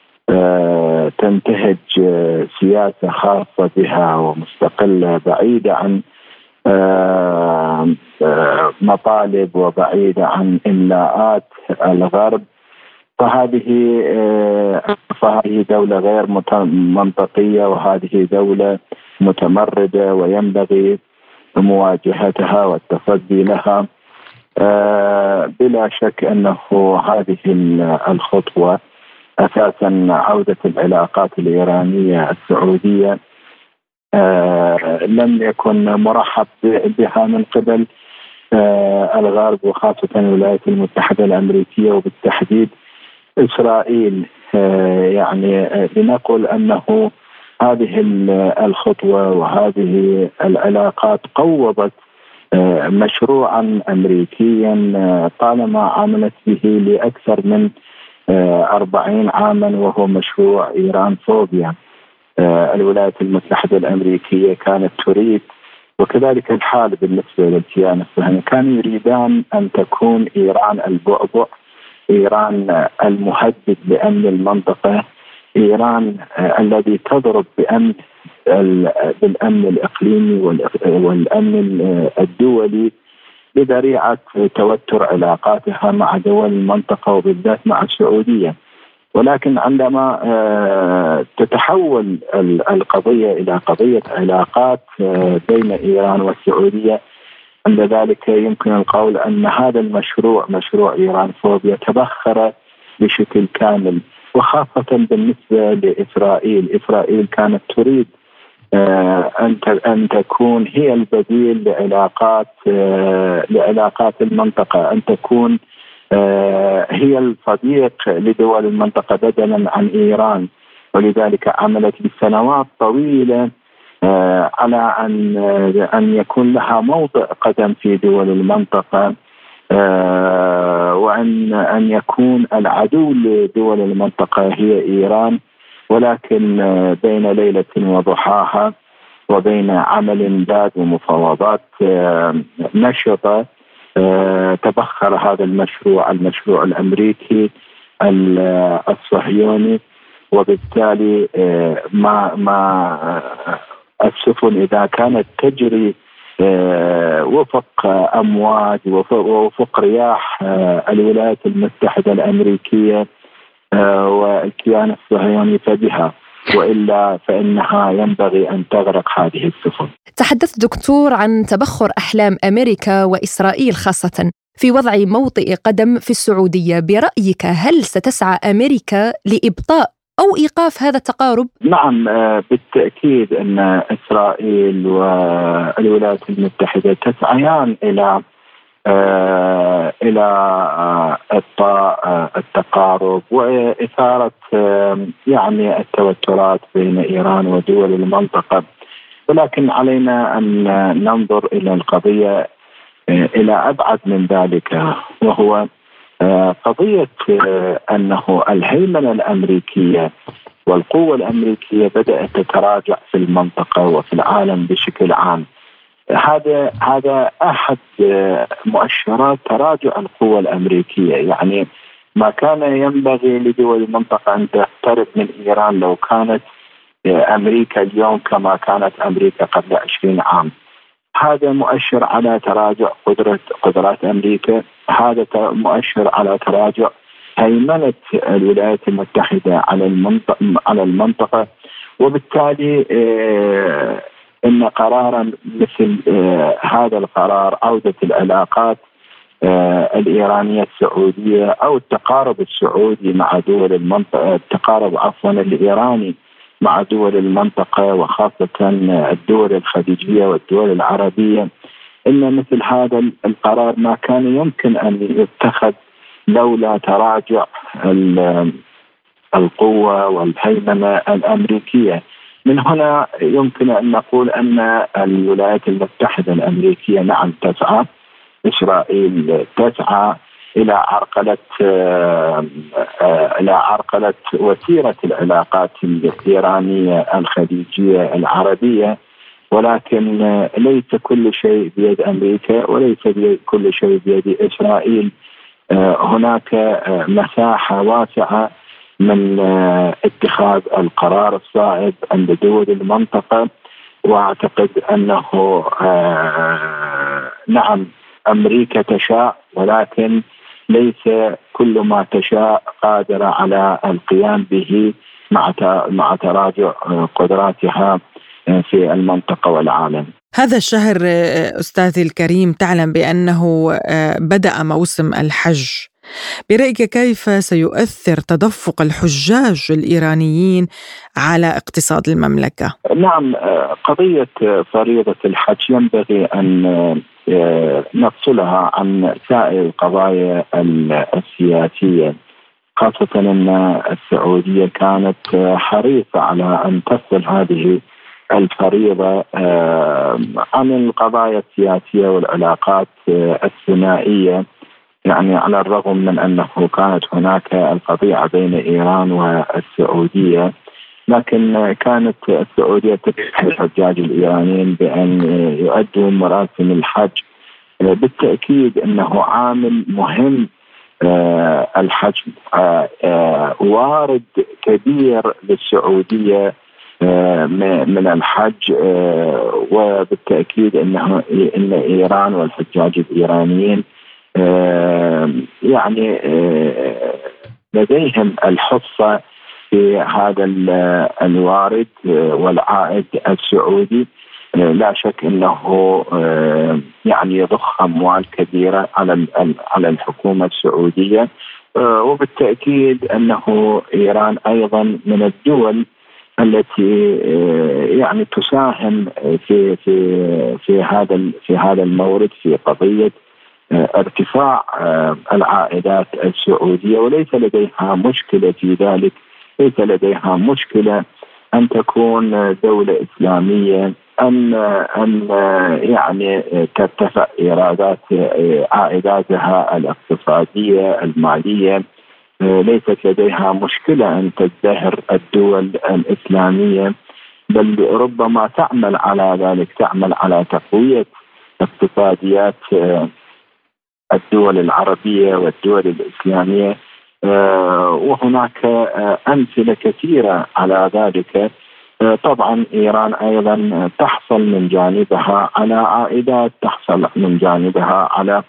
تنتهج سياسة خاصة بها ومستقلة بعيدة عن مطالب وبعيدة عن إملاءات الغرب، فهذه دولة غير منطقية، وهذه دولة متمردة وينبغي مواجهتها والتصدي لها. بلا شك أنه هذه الخطوة أساسا عودة العلاقات الإيرانية السعودية لم يكن مرحب بها من قبل الغرب، وخاصة الولايات المتحدة الأمريكية وبالتحديد إسرائيل. لنقل أنه هذه الخطوة وهذه العلاقات قوضت مشروعا أمريكيا طالما عملت به لأكثر من 40 عاما، وهو مشروع إيران فوبيا. الولايات المتحدة الأمريكية كانت تريد، وكذلك الحال بالنسبة للكيان الصهيوني، كانوا يريدان أن تكون إيران البعبع، إيران المهدد لأمن المنطقة، إيران الذي تضرب بالأمن الإقليمي والأمن الدولي بذريعة توتر علاقاتها مع دول المنطقة وبالذات مع السعودية. ولكن عندما تتحول القضية إلى قضية علاقات بين إيران والسعودية، عند ذلك يمكن القول أن هذا المشروع، مشروع إيران فوبيا، تبخر بشكل كامل، وخاصة بالنسبة لإسرائيل. إسرائيل كانت تريد أن تكون هي البديل لعلاقات المنطقة، أن تكون هي الصديق لدول المنطقة بدلا عن إيران، ولذلك عملت بسنوات طويلة على أن يكون لها موضع قدم في دول المنطقة، وأن يكون العدو لدول المنطقة هي إيران، ولكن بين ليلة وضحاها وبين عمل باد ومفاوضات نشطة تبخر هذا المشروع الأمريكي الصهيوني، وبالتالي ما السفن إذا كانت تجري وفق أمواج ووفق رياح الولايات المتحدة الأمريكية والكيان الصهيوني فبها، وإلا فإنها ينبغي أن تغرق هذه السفن. تحدث دكتور عن تبخر أحلام أمريكا وإسرائيل خاصة في وضع موطئ قدم في السعودية. برأيك هل ستسعى أمريكا لإبطاء أو إيقاف هذا التقارب؟ نعم، بالتأكيد أن إسرائيل والولايات المتحدة تسعيان إلى إبطاء التقارب وإثارة يعني التوترات بين إيران ودول المنطقة، ولكن علينا أن ننظر إلى القضية إلى أبعد من ذلك، وهو قضية أنه الهيمنة الأمريكية والقوة الأمريكية بدأت تتراجع في المنطقة وفي العالم بشكل عام. هذا أحد مؤشرات تراجع القوة الأمريكية. يعني ما كان ينبغي لدول المنطقة أن تقترب من إيران لو كانت أمريكا اليوم كما كانت أمريكا قبل 20 عام. هذا مؤشر على تراجع قدرات أمريكا، هذا مؤشر على تراجع هيمنة الولايات المتحدة على المنطقة، وبالتالي إن قرارا مثل هذا القرار عودة العلاقات الإيرانية السعودية أو التقارب السعودي مع دول المنطقة، التقارب الإيراني مع دول المنطقة وخاصة الدول الخليجية والدول العربية، إن مثل هذا القرار ما كان يمكن أن يتخذ لولا تراجع القوة والهيمنة الأمريكية. من هنا يمكن أن نقول أن الولايات المتحدة الأمريكية نعم تسعى، إسرائيل تسعى إلى عرقلة وتيرة العلاقات الإيرانية الخليجية العربية، ولكن ليس كل شيء بيد أمريكا وليس كل شيء بيد إسرائيل. هناك مساحة واسعة من اتخاذ القرار الصائب عند دول المنطقة، وأعتقد أنه نعم أمريكا تشاء، ولكن ليس كل ما تشاء قادرة على القيام به مع تراجع قدراتها في المنطقة والعالم. هذا الشهر أستاذي الكريم تعلم بأنه بدأ موسم الحج. برأيك كيف سيؤثر تدفق الحجاج الإيرانيين على اقتصاد المملكة؟ نعم، قضية فريضة الحج ينبغي أن نفصلها عن سائر القضايا السياسية، خاصة أن السعودية كانت حريصة على أن تفصل هذه الفريضة عن القضايا السياسية والعلاقات الثنائية. يعني على الرغم من أنه كانت هناك القضية بين إيران والسعودية، لكن كانت السعودية تدعو الحجاج الإيرانيين بأن يؤدوا مراسم الحج. بالتأكيد أنه عامل مهم الحج، وارد كبير للسعودية من الحج، وبالتأكيد إن إيران والحجاج الإيرانيين يعني لديهم الحصة في هذا الوارد والعائد السعودي. لا شك أنه يعني يضخ أموال كبيرة على الحكومة السعودية، وبالتأكيد أنه إيران أيضا من الدول التي يعني تساهم في هذا المورد، في قضية ارتفاع العائدات السعودية، وليس لديها مشكلة في ذلك. ليس لديها مشكلة أن تكون دولة إسلامية أن يعني ترتفع عائداتها الاقتصادية المالية. ليست لديها مشكلة أن تزدهر الدول الإسلامية، بل ربما تعمل على ذلك، تعمل على تقوية اقتصاديات الدول العربية والدول الإسلامية. وهناك أمثلة كثيرة على ذلك. طبعا إيران أيضا تحصل من جانبها على عائدات، تحصل من جانبها على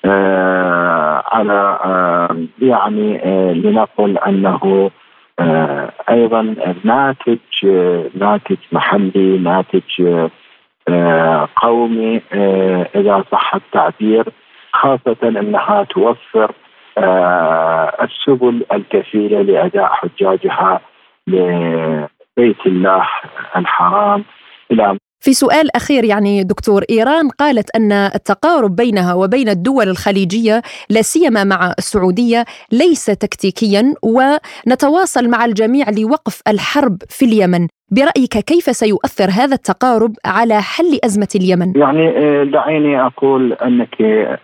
يعني لنقل أنه أيضا ناتج محلي، ناتج قومي إذا صح التعبير، خاصة أنها توفر السبل الكفيلة لأداء حجاجها لبيت الله الحرام. في سؤال أخير يعني دكتور، إيران قالت أن التقارب بينها وبين الدول الخليجية لا سيما مع السعودية ليس تكتيكيا، ونتواصل مع الجميع لوقف الحرب في اليمن. برأيك كيف سيؤثر هذا التقارب على حل أزمة اليمن؟ يعني دعيني أقول أنك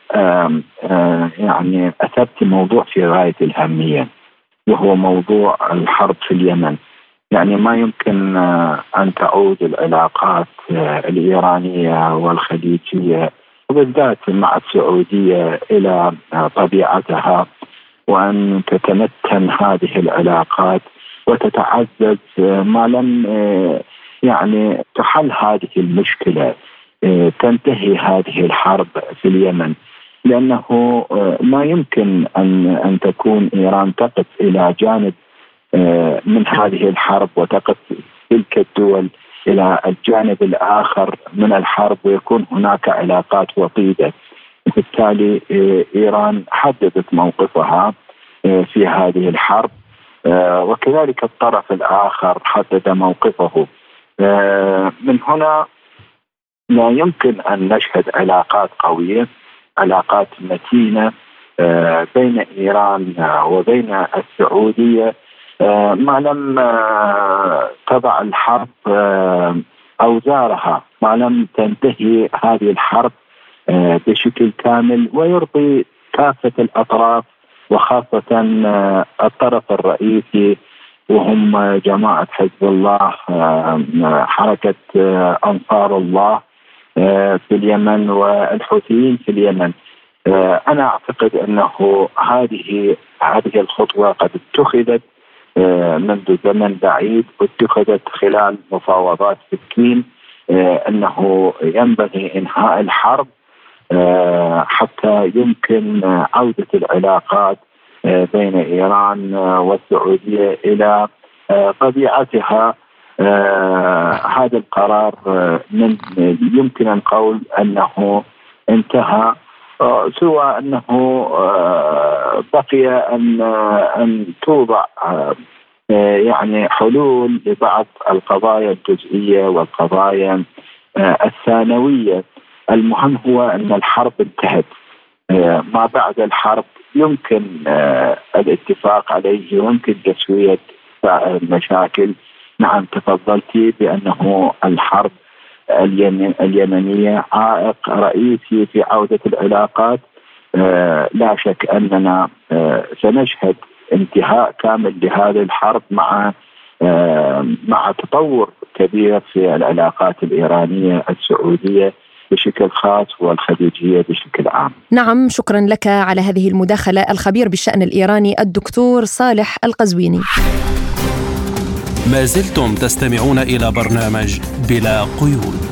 يعني أثبت موضوع في غاية الأهمية، وهو موضوع الحرب في اليمن. يعني ما يمكن أن تعود العلاقات الإيرانية والخليجية وبالذات مع السعودية إلى طبيعتها، وأن تتمتن هذه العلاقات وتتعزز ما لم يعني تحل هذه المشكلة، تنتهي هذه الحرب في اليمن. لأنه ما يمكن أن تكون إيران تقف إلى جانب من هذه الحرب وتقف تلك الدول إلى الجانب الآخر من الحرب ويكون هناك علاقات وطيدة. وبالتالي إيران حددت موقفها في هذه الحرب، وكذلك الطرف الآخر حدد موقفه. من هنا لا يمكن أن نشهد علاقات قوية، علاقات متينة بين إيران وبين السعودية ما لم تضع الحرب أوزارها، ما لم تنتهي هذه الحرب بشكل كامل ويرضي كافة الأطراف، وخاصة الطرف الرئيسي وهم جماعة حزب الله، حركة أنصار الله في اليمن والحوثيين في اليمن. أنا أعتقد أنه هذه الخطوة قد اتخذت منذ زمن بعيد، اتخذت خلال مفاوضات بكين، أنه ينبغي إنهاء الحرب حتى يمكن عودة العلاقات بين إيران والسعودية إلى طبيعتها. هذا القرار يمكن أن نقول أنه انتهى، سوى أنه بقي أن توضع يعني حلول لبعض القضايا الجزئية والقضايا الثانوية. المهم هو أن الحرب انتهت، ما بعد الحرب يمكن الاتفاق عليه، يمكن تسوية المشاكل. نعم تفضلتي بأنه الحرب اليمنية عائق رئيسي في عودة العلاقات. لا شك أننا سنشهد انتهاء كامل لهذه الحرب مع تطور كبير في العلاقات الإيرانية السعودية بشكل خاص والخليجية بشكل عام. نعم، شكرا لك على هذه المداخلة الخبير بالشأن الإيراني الدكتور صالح القزويني. ما زلتم تستمعون إلى برنامج بلا قيود.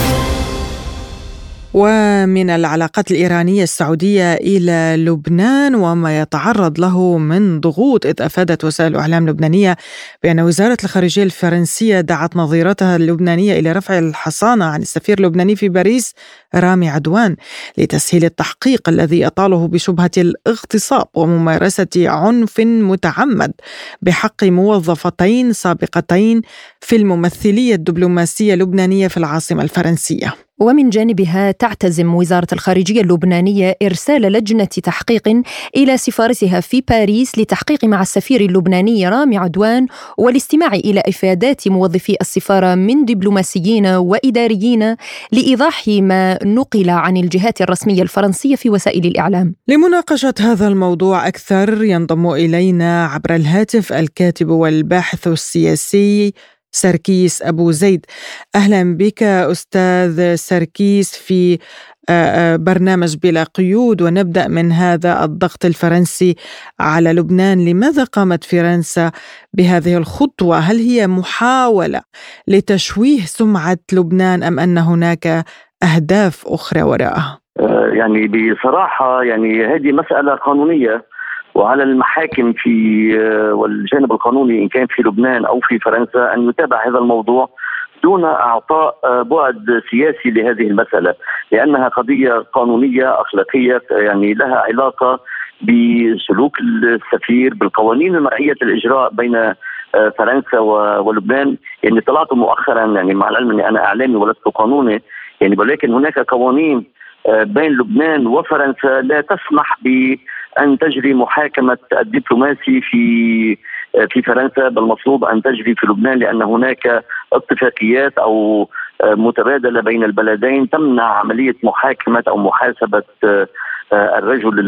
ومن العلاقات الإيرانية السعودية إلى لبنان وما يتعرض له من ضغوط، إذ أفادت وسائل الإعلام اللبنانية بأن وزارة الخارجية الفرنسية دعت نظيرتها اللبنانية إلى رفع الحصانة عن السفير اللبناني في باريس رامي عدوان لتسهيل التحقيق الذي يطاله بشبهة الاغتصاب وممارسة عنف متعمد بحق موظفتين سابقتين في الممثلية الدبلوماسية اللبنانية في العاصمة الفرنسية. ومن جانبها تعتزم وزارة الخارجية اللبنانية إرسال لجنة تحقيق إلى سفارتها في باريس لتحقيق مع السفير اللبناني رامي عدوان والاستماع إلى إفادات موظفي السفارة من دبلوماسيين وإداريين لإيضاح ما نقل عن الجهات الرسمية الفرنسية في وسائل الإعلام. لمناقشة هذا الموضوع أكثر ينضم إلينا عبر الهاتف الكاتب والباحث السياسي سركيس أبو زيد. أهلا بك أستاذ سركيس في برنامج بلا قيود، ونبدأ من هذا الضغط الفرنسي على لبنان. لماذا قامت فرنسا بهذه الخطوة؟ هل هي محاولة لتشويه سمعة لبنان أم أن هناك أهداف أخرى وراءها؟ يعني بصراحة هذه مسألة قانونية، وعلى المحاكم والجانب القانوني إن كان في لبنان أو في فرنسا أن يتابع هذا الموضوع دون إعطاء بعد سياسي لهذه المسألة، لأنها قضية قانونية أخلاقية لها علاقة بسلوك السفير، بالقوانين المرعية الإجراء بين فرنسا ولبنان. طلعت مؤخرا مع العلم أني أنا إعلامي ولست قانوني ولكن هناك قوانين بين لبنان وفرنسا لا تسمح بأن تجري محاكمة الدبلوماسي في فرنسا، بل مطلوب أن تجري في لبنان، لأن هناك اتفاقيات أو متبادلة بين البلدين تمنع عملية محاكمة أو محاسبة الرجل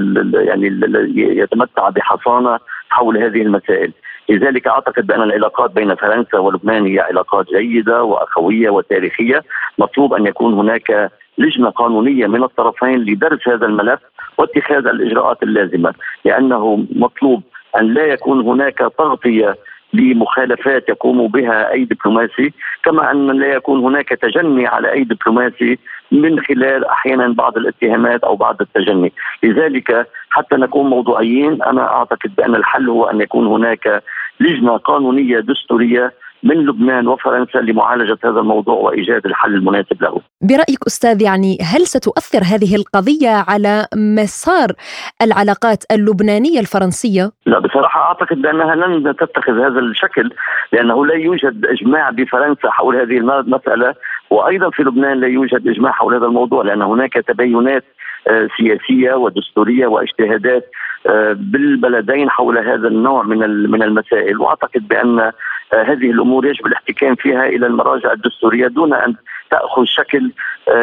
الذي يتمتع بحصانة حول هذه المسائل. لذلك أعتقد بأن العلاقات بين فرنسا ولبنان هي علاقات جيدة وأخوية وتاريخية. مطلوب أن يكون هناك لجنة قانونية من الطرفين لدرس هذا الملف واتخاذ الإجراءات اللازمة، لأنه مطلوب أن لا يكون هناك تغطية لمخالفات يقوم بها أي دبلوماسي، كما أن لا يكون هناك تجني على أي دبلوماسي من خلال أحيانا بعض الاتهامات أو بعض التجني. لذلك حتى نكون موضوعيين، أنا أعتقد بأن الحل هو أن يكون هناك لجنة قانونية دستورية من لبنان وفرنسا لمعالجة هذا الموضوع وإيجاد الحل المناسب له. برأيك أستاذ، هل ستؤثر هذه القضية على مسار العلاقات اللبنانية الفرنسية؟ لا، بصراحة أعتقد بأنها لن تتخذ هذا الشكل، لأنه لا يوجد إجماع بفرنسا حول هذه المسألة، وأيضا في لبنان لا يوجد إجماع حول هذا الموضوع، لأن هناك تباينات سياسية ودستورية واجتهادات بالبلدين حول هذا النوع من المسائل. وأعتقد بأن هذه الأمور يجب الاحتكام فيها إلى المراجع الدستورية دون أن تأخذ شكل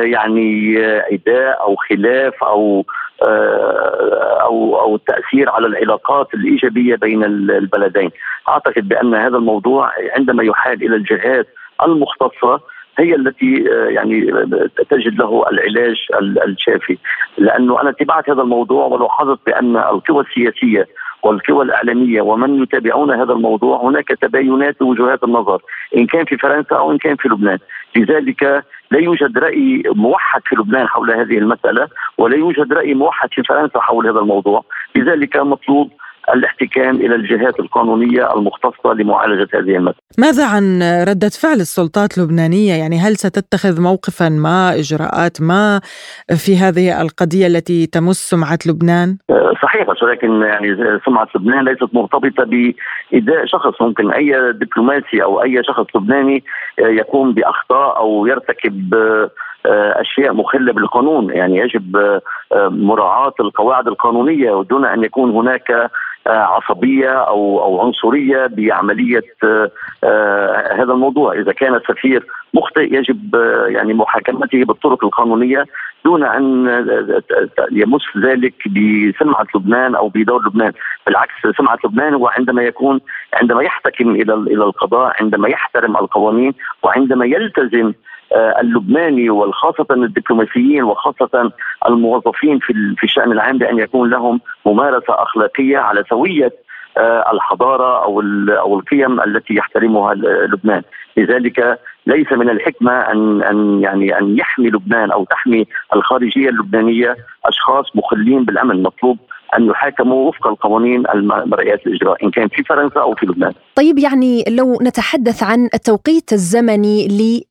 عداء أو خلاف أو التأثير على العلاقات الإيجابية بين البلدين. أعتقد بأن هذا الموضوع عندما يحال إلى الجهات المختصة هي التي تجد له العلاج الشافي، لأنه أنا تبعت هذا الموضوع ولاحظت بأن القوى السياسية والقوى الإعلامية ومن يتابعون هذا الموضوع هناك تباينات ووجهات النظر إن كان في فرنسا أو إن كان في لبنان. لذلك لا يوجد رأي موحد في لبنان حول هذه المسألة، ولا يوجد رأي موحد في فرنسا حول هذا الموضوع. لذلك مطلوب الاحتكام إلى الجهات القانونية المختصة لمعالجة هذه المسألة. ماذا عن ردة فعل السلطات اللبنانية؟ هل ستتخذ موقفا ما، إجراءات ما في هذه القضية التي تمس سمعة لبنان؟ صحيح، ولكن سمعة لبنان ليست مرتبطة بإداء شخص. ممكن أي دبلوماسي أو أي شخص لبناني يقوم بأخطاء أو يرتكب أشياء مخلة بالقانون. يجب مراعاة القواعد القانونية دون أن يكون هناك عصبية أو عنصرية بعملية هذا الموضوع. إذا كان السفير مخطئ يجب محاكمته بالطرق القانونية دون أن يمس ذلك بسمعة لبنان أو بدور لبنان. بالعكس، سمعة لبنان هو عندما يحتكم إلى القضاء، عندما يحترم القوانين، وعندما يلتزم اللبناني وخاصة الدبلوماسيين وخاصة الموظفين في الشأن العام بأن يكون لهم ممارسة أخلاقية على سوية الحضارة أو القيم التي يحترمها لبنان. لذلك ليس من الحكمة أن يحمي لبنان أو تحمي الخارجية اللبنانية أشخاص مخلين بالأمن. مطلوب أن يحاكموا وفق القوانين المرئية الإجراء إن كان في فرنسا أو في لبنان. طيب، لو نتحدث عن التوقيت الزمني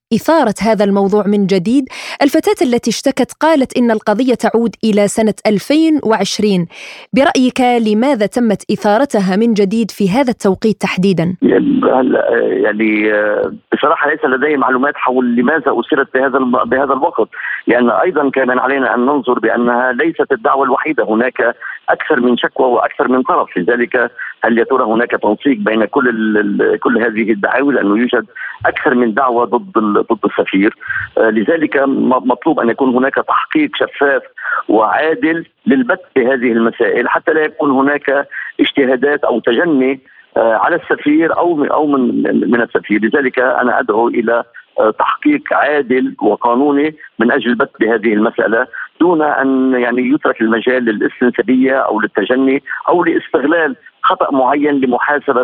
إثارة هذا الموضوع من جديد. الفتاة التي اشتكت قالت إن القضية تعود إلى سنة 2020. برأيك لماذا تمت إثارتها من جديد في هذا التوقيت تحديدا؟ يعني بصراحة ليس لدي معلومات حول لماذا أثيرت بهذا الوقت، لأن أيضا كان علينا أن ننظر بأنها ليست الدعوة الوحيدة، هناك أكثر من شكوى وأكثر من طرف. لذلك هل يا ترى هناك تنسيق بين كل هذه الدعاوى، لأنه يوجد أكثر من دعوة ضد السفير. لذلك مطلوب أن يكون هناك تحقيق شفاف وعادل للبت بهذه المسائل، حتى لا يكون هناك اجتهادات أو تجني على السفير أو من السفير. لذلك أنا أدعو إلى تحقيق عادل وقانوني من أجل البت بهذه المسألة، دون أن يترك المجال للاستنسابية أو للتجني أو لاستغلال خطأ معين لمحاسبة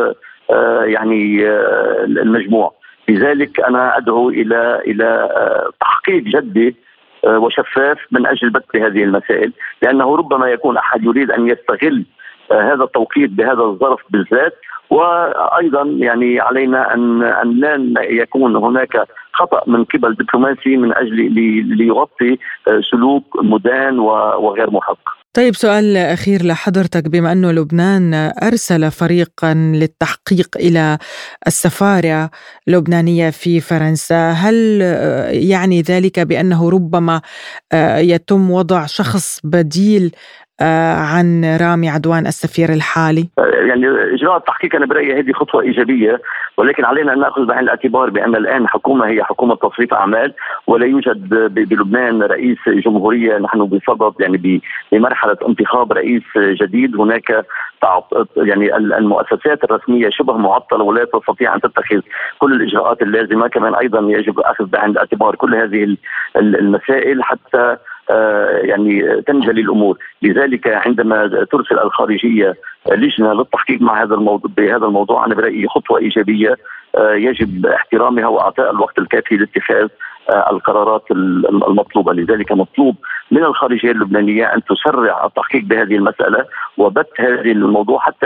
المجموع. لذلك أنا أدعو إلى تحقيق جدي وشفاف من أجل البت بهذه المسائل، لأنه ربما يكون أحد يريد أن يستغل هذا التوقيت بهذا الظرف بالذات. وأيضا علينا أن لا يكون هناك خطأ من قبل دبلوماسي من أجل ليغطي سلوك مدان وغير محق. طيب، سؤال أخير لحضرتك. بما أنه لبنان أرسل فريقا للتحقيق إلى السفارة اللبنانية في فرنسا، هل يعني ذلك بأنه ربما يتم وضع شخص بديل عن رامي عدوان السفير الحالي؟ إجراء التحقيق أنا برأيي هذه خطوة إيجابية، ولكن علينا أن نأخذ بعين الاعتبار بأن الآن حكومة هي حكومة تصريف أعمال، ولا يوجد بلبنان رئيس جمهورية. نحن بصدد بمرحلة انتخاب رئيس جديد. هناك المؤسسات الرسمية شبه معطلة ولا تستطيع أن تتخذ كل الإجراءات اللازمة. كمان أيضا يجب أخذ بعين الاعتبار كل هذه المسائل حتى تنجلي الأمور. لذلك عندما ترسل الخارجية لجنة للتحقيق مع بهذا الموضوع، أنا برأيي خطوة إيجابية يجب احترامها وإعطاء الوقت الكافي لاتخاذ القرارات المطلوبة. لذلك مطلوب من الخارجية اللبنانية أن تسرع التحقيق بهذه المسألة وبت هذه الموضوع حتى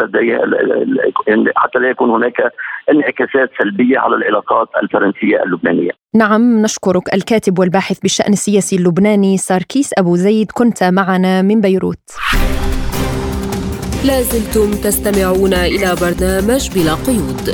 لا يكون هناك انعكاسات سلبية على العلاقات الفرنسية اللبنانية. نعم، نشكرك. الكاتب والباحث بالشأن السياسي اللبناني ساركيس أبو زيد، كنت معنا من بيروت. لازلتم تستمعون إلى برنامج بلا قيود.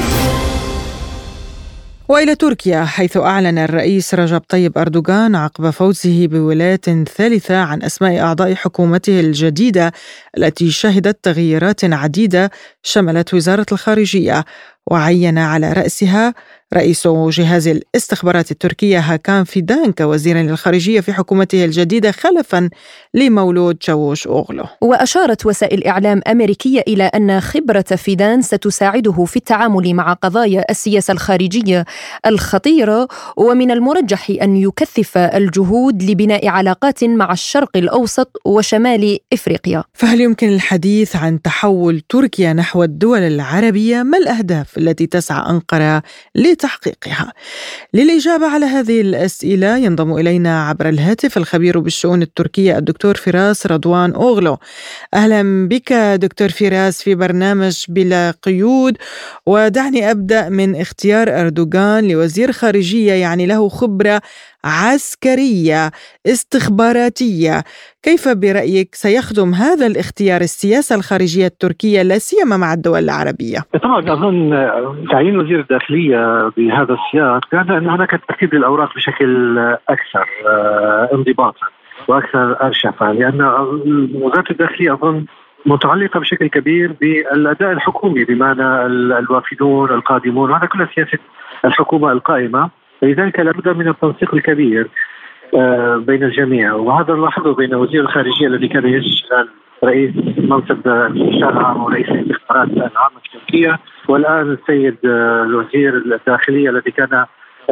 وإلى تركيا، حيث أعلن الرئيس رجب طيب أردوغان عقب فوزه بولاية ثالثة عن أسماء أعضاء حكومته الجديدة التي شهدت تغييرات عديدة شملت وزارة الخارجية، وعين على رأسها رئيس جهاز الاستخبارات التركية هاكان فيدان كوزيرا للخارجية في حكومته الجديدة خلفا لمولود تشاوش أوغلو. وأشارت وسائل إعلام أمريكية إلى أن خبرة فيدان ستساعده في التعامل مع قضايا السياسة الخارجية الخطيرة، ومن المرجح أن يكثف الجهود لبناء علاقات مع الشرق الأوسط وشمال إفريقيا. فهل يمكن الحديث عن تحول تركيا نحو الدول العربية؟ ما الأهداف التي تسعى أنقرة لتحقيقها؟ للإجابة على هذه الأسئلة ينضم إلينا عبر الهاتف الخبير بالشؤون التركية الدكتور فراس رضوان أوغلو. أهلا بك دكتور فراس في برنامج بلا قيود. ودعني أبدأ من اختيار أردوغان لوزير خارجية له خبرة عسكرية استخباراتية. كيف برأيك سيخدم هذا الاختيار السياسة الخارجية التركية لا سيما مع الدول العربية؟ طبعا أظن تعيين وزير الداخلية بهذا السياق يعني أن هناك ترتيب للأوراق بشكل أكثر انضباطا وأكثر أرشفة، لأن وزارة الداخلية أظن متعلقة بشكل كبير بالأداء الحكومي بمعنى الوافدون القادمون، وهذا كل سياسة الحكومة القائمة. لذلك لابد من التنسيق الكبير بين الجميع، وهذا نلاحظه بين وزير الخارجية الذي كان يشغل رئيس منصب الاستشارة العام ورئيس الاستخبارات العامة في تركيا، والآن السيد الوزير الداخلية الذي كان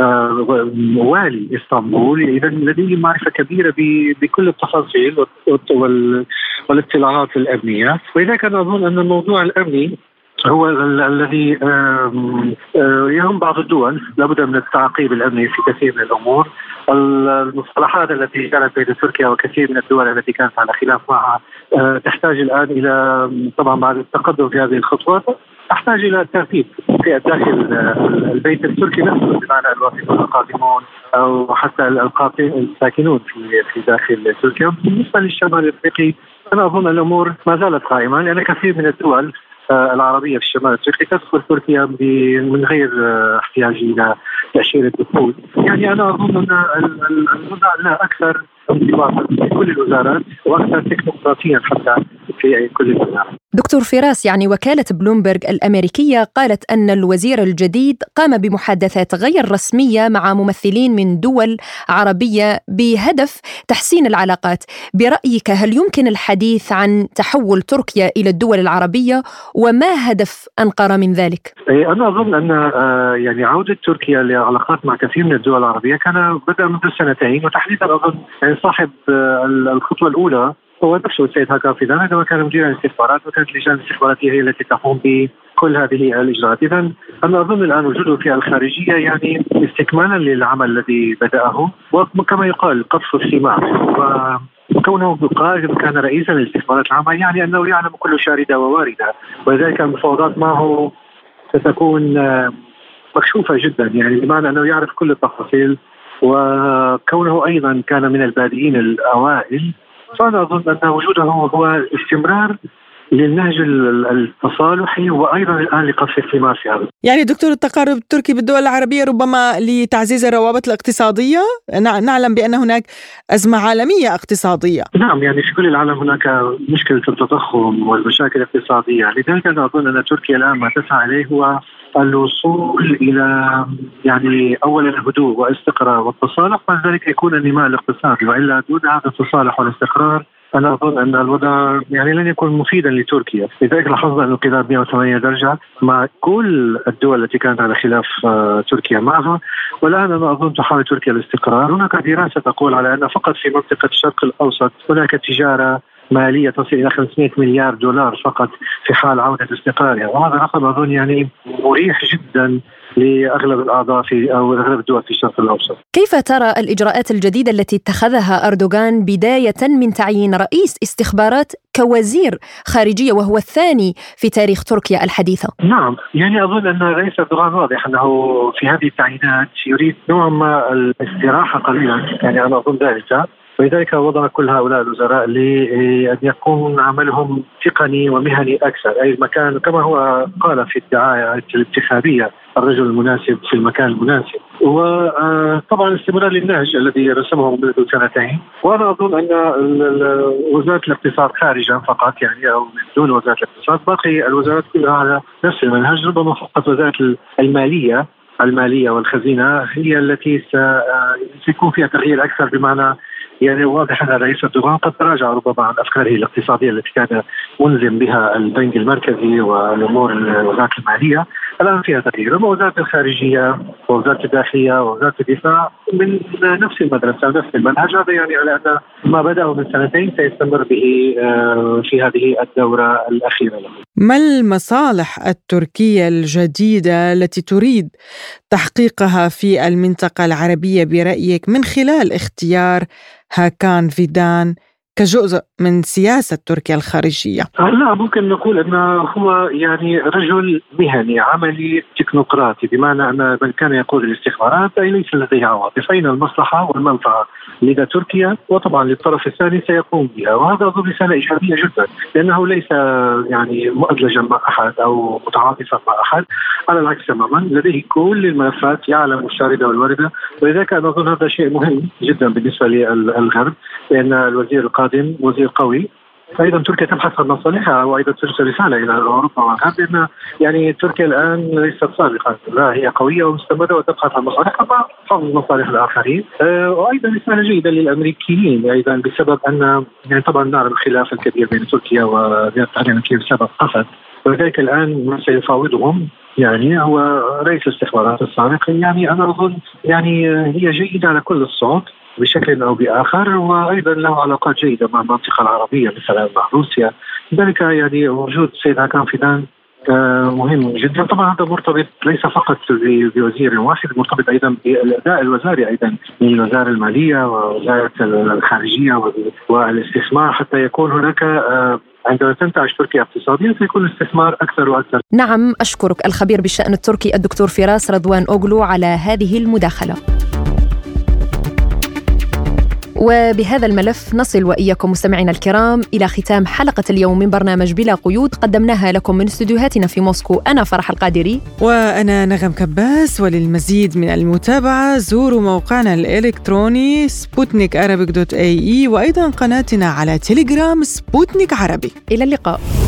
والي اسطنبول. إذا لديه معرفة كبيرة بكل التفاصيل والاطلاعات الأمنية، ولذلك أنا أظن أن الموضوع الأمني هو الذي يهم بعض الدول. لابد من التعقيب الأمني في كثير من الأمور. المصطلحات التي كانت بين تركيا وكثير من الدول التي كانت على خلاف معها تحتاج الآن إلى طبعا بعد التقدم في هذه الخطوات تحتاج إلى ترتيب في داخل البيت التركي نفسه، بمعنى الوافدون القادمون أو حتى الساكنون في داخل تركيا. بالنسبة للشمال الأفريقي أنا أظن الأمور ما زالت قائمة، لأن كثير من الدول العربية في الشمال الأفريقي تدخل تركيا من غير احتياج إلى تأشيرة دخول. يعني أنا أظن أن الوضع لا أكثر انضباطا في كل الوزارات وأكثر تكنوقراطيا حتى في كل الوزارات. دكتور فراس، يعني وكالة بلومبرغ الأمريكية قالت أن الوزير الجديد قام بمحادثات غير رسمية مع ممثلين من دول عربية بهدف تحسين العلاقات. برأيك هل يمكن الحديث عن تحول تركيا إلى الدول العربية، وما هدف أنقرة من ذلك؟ أنا أظن أن يعني عودة تركيا لعلاقات مع كثير من الدول العربية كان بدأ منذ سنتين، وتحديدا أظن صاحب الخطوة الأولى هو نفسه السيد هاكان فيدان عندما كان مدير الاستخبارات، وكانت اللجان الاستخباراتية هي التي تقوم بكل هذه الإجراءات. إذن أنا أظن الآن وجوده في الخارجية يعني استكمالا للعمل الذي بدأه، وكما يقال قطف الثمار، وكونه قائد كان رئيسا للاستخبارات العامة يعني أنه يعلم كل شاردة وواردة، ولذلك المفاوضات معه ستكون مكشوفة جدا، يعني بمعنى أنه يعرف كل التفاصيل، وكونه أيضا كان من البادئين الأوائل، فأنا أظن أن وجوده هو استمرار للنهج التصالحي وأيضا الآن لقصف الثمار في هذا. يعني دكتور، التقارب التركي بالدول العربية ربما لتعزيز الروابط الاقتصادية؟ نعلم بأن هناك أزمة عالمية اقتصادية. نعم، يعني في كل العالم هناك مشكلة التضخم والمشاكل الاقتصادية، لذلك أنا أظن أن تركيا الآن ما تسعى إليه هو الوصول إلى يعني أولا الهدوء والاستقرار والتصالح، وذلك يكون النماء الاقتصادي، وإلا دون هذا التصالح والاستقرار أنا أظن أن الوضع يعني لن يكون مفيدا لتركيا. لذلك لاحظنا الانقلاب 108 درجة مع كل الدول التي كانت على خلاف تركيا معها، والآن أنا أظن تحاول تركيا الاستقرار. هناك دراسة تقول على أن فقط في منطقة الشرق الأوسط هناك تجارة مالية تصل إلى 500 مليار دولار فقط في حال عودة استقرارها، وهذا رقم أظن يعني مريح جدا لأغلب الأعضاء أو أغلب الدول في الشرق الأوسط. كيف ترى الإجراءات الجديدة التي اتخذها أردوغان بداية من تعيين رئيس استخبارات كوزير خارجية وهو الثاني في تاريخ تركيا الحديثة؟ نعم، يعني أظن أن الرئيس أردوغان واضح أنه في هذه التعيينات يريد نوعا ما الاستراحة قليلا، يعني أنا أظن ذلك، ولذلك وضع كل هؤلاء الوزراء لأن يكون عملهم تقني ومهني أكثر، أي المكان كما هو قال في الدعاية الانتخابية الرجل المناسب في المكان المناسب، وطبعا استمرار للنهج الذي رسمه منذ سنتين. وأنا أظن أن وزارة الاقتصاد خارجا فقط، يعني أو دون وزارة الاقتصاد، باقي الوزارات كلها على نفس المنهج، ربما فقط وزارة المالية والخزينة هي التي سيكون فيها تغيير أكثر، بمعنى يعني واضح أن الرئيس أردوغان قد تراجع ربما عن أفكاره الاقتصادية التي كان ملزم بها البنك المركزي والأمور وزارة المالية، الآن فيها تغيير. أما وزارة الخارجية ووزارة الداخلية ووزارة الدفاع من نفس المدرسة نفس المنهج، هذا يعني على أن ما بدأه من سنتين سيستمر به في هذه الدورة الأخيرة له. ما المصالح التركية الجديدة التي تريد تحقيقها في المنطقة العربية برأيك من خلال اختيار هاكان فيدان كجزء من سياسة تركيا الخارجية؟ لا، ممكن نقول أنه هو يعني رجل مهني عملي تكنوقراطي، بمعنى أن من كان يقود الاستخبارات أي ليس لديه عواطف، أين المصلحة والمنفعة لدى تركيا، وطبعا للطرف الثاني سيقوم بها، وهذا أظن رسالة إيجابية جدا، لأنه ليس يعني مؤدلجا مع أحد أو متعاطفا مع أحد، على العكس تماما لديه كل الملفات، يعلم الشاردة والواردة، ولذلك أنا أظن هذا شيء مهم جدا بالنسبة للغرب، لأن الوزير القادم وزير قوي. أيضا تركيا تبحث عن مصالحها، وأيضا ترسل رسالة إلى أوروبا والغرب بأن يعني تركيا الآن ليست سابقا، لا هي قوية ومستمرة وتبحث عن مصالحها مع حفظ مصالح الآخرين. وأيضا رسالة جيدة للأمريكيين أيضا، بسبب أن يعني طبعا نعرف الخلاف الكبير بين تركيا والولايات المتحدة الأمريكية بسبب قسد، ولذلك الآن من سيفاوضهم يعني هو رئيس الاستخبارات السابق. يعني أنا أظن يعني هي جيدة على كل الصعد بشكل أو بآخر، وأيضا له علاقات جيدة مع المنطقة العربية مثلا مع روسيا، لذلك يعني وجود السيد هاكان فيدان مهم جدا. طبعا هذا مرتبط ليس فقط بوزير واحد، مرتبط أيضا بالأداء الوزاري أيضا من وزارة المالية ووزارة الخارجية والاستثمار، حتى يكون هناك عندما تنتعش تركيا اقتصاديا سيكون الاستثمار أكثر وأكثر. نعم، أشكرك الخبير بالشأن التركي الدكتور فراس رضوان أوغلو على هذه المداخلة. وبهذا الملف نصل وإياكم مستمعينا الكرام إلى ختام حلقة اليوم من برنامج بلا قيود، قدمناها لكم من استديوهاتنا في موسكو. أنا فرح القادري وأنا نغم كباس. وللمزيد من المتابعة زوروا موقعنا الإلكتروني sputnikarabic.ae وأيضا قناتنا على تيليجرام سبوتنيك عربي. إلى اللقاء.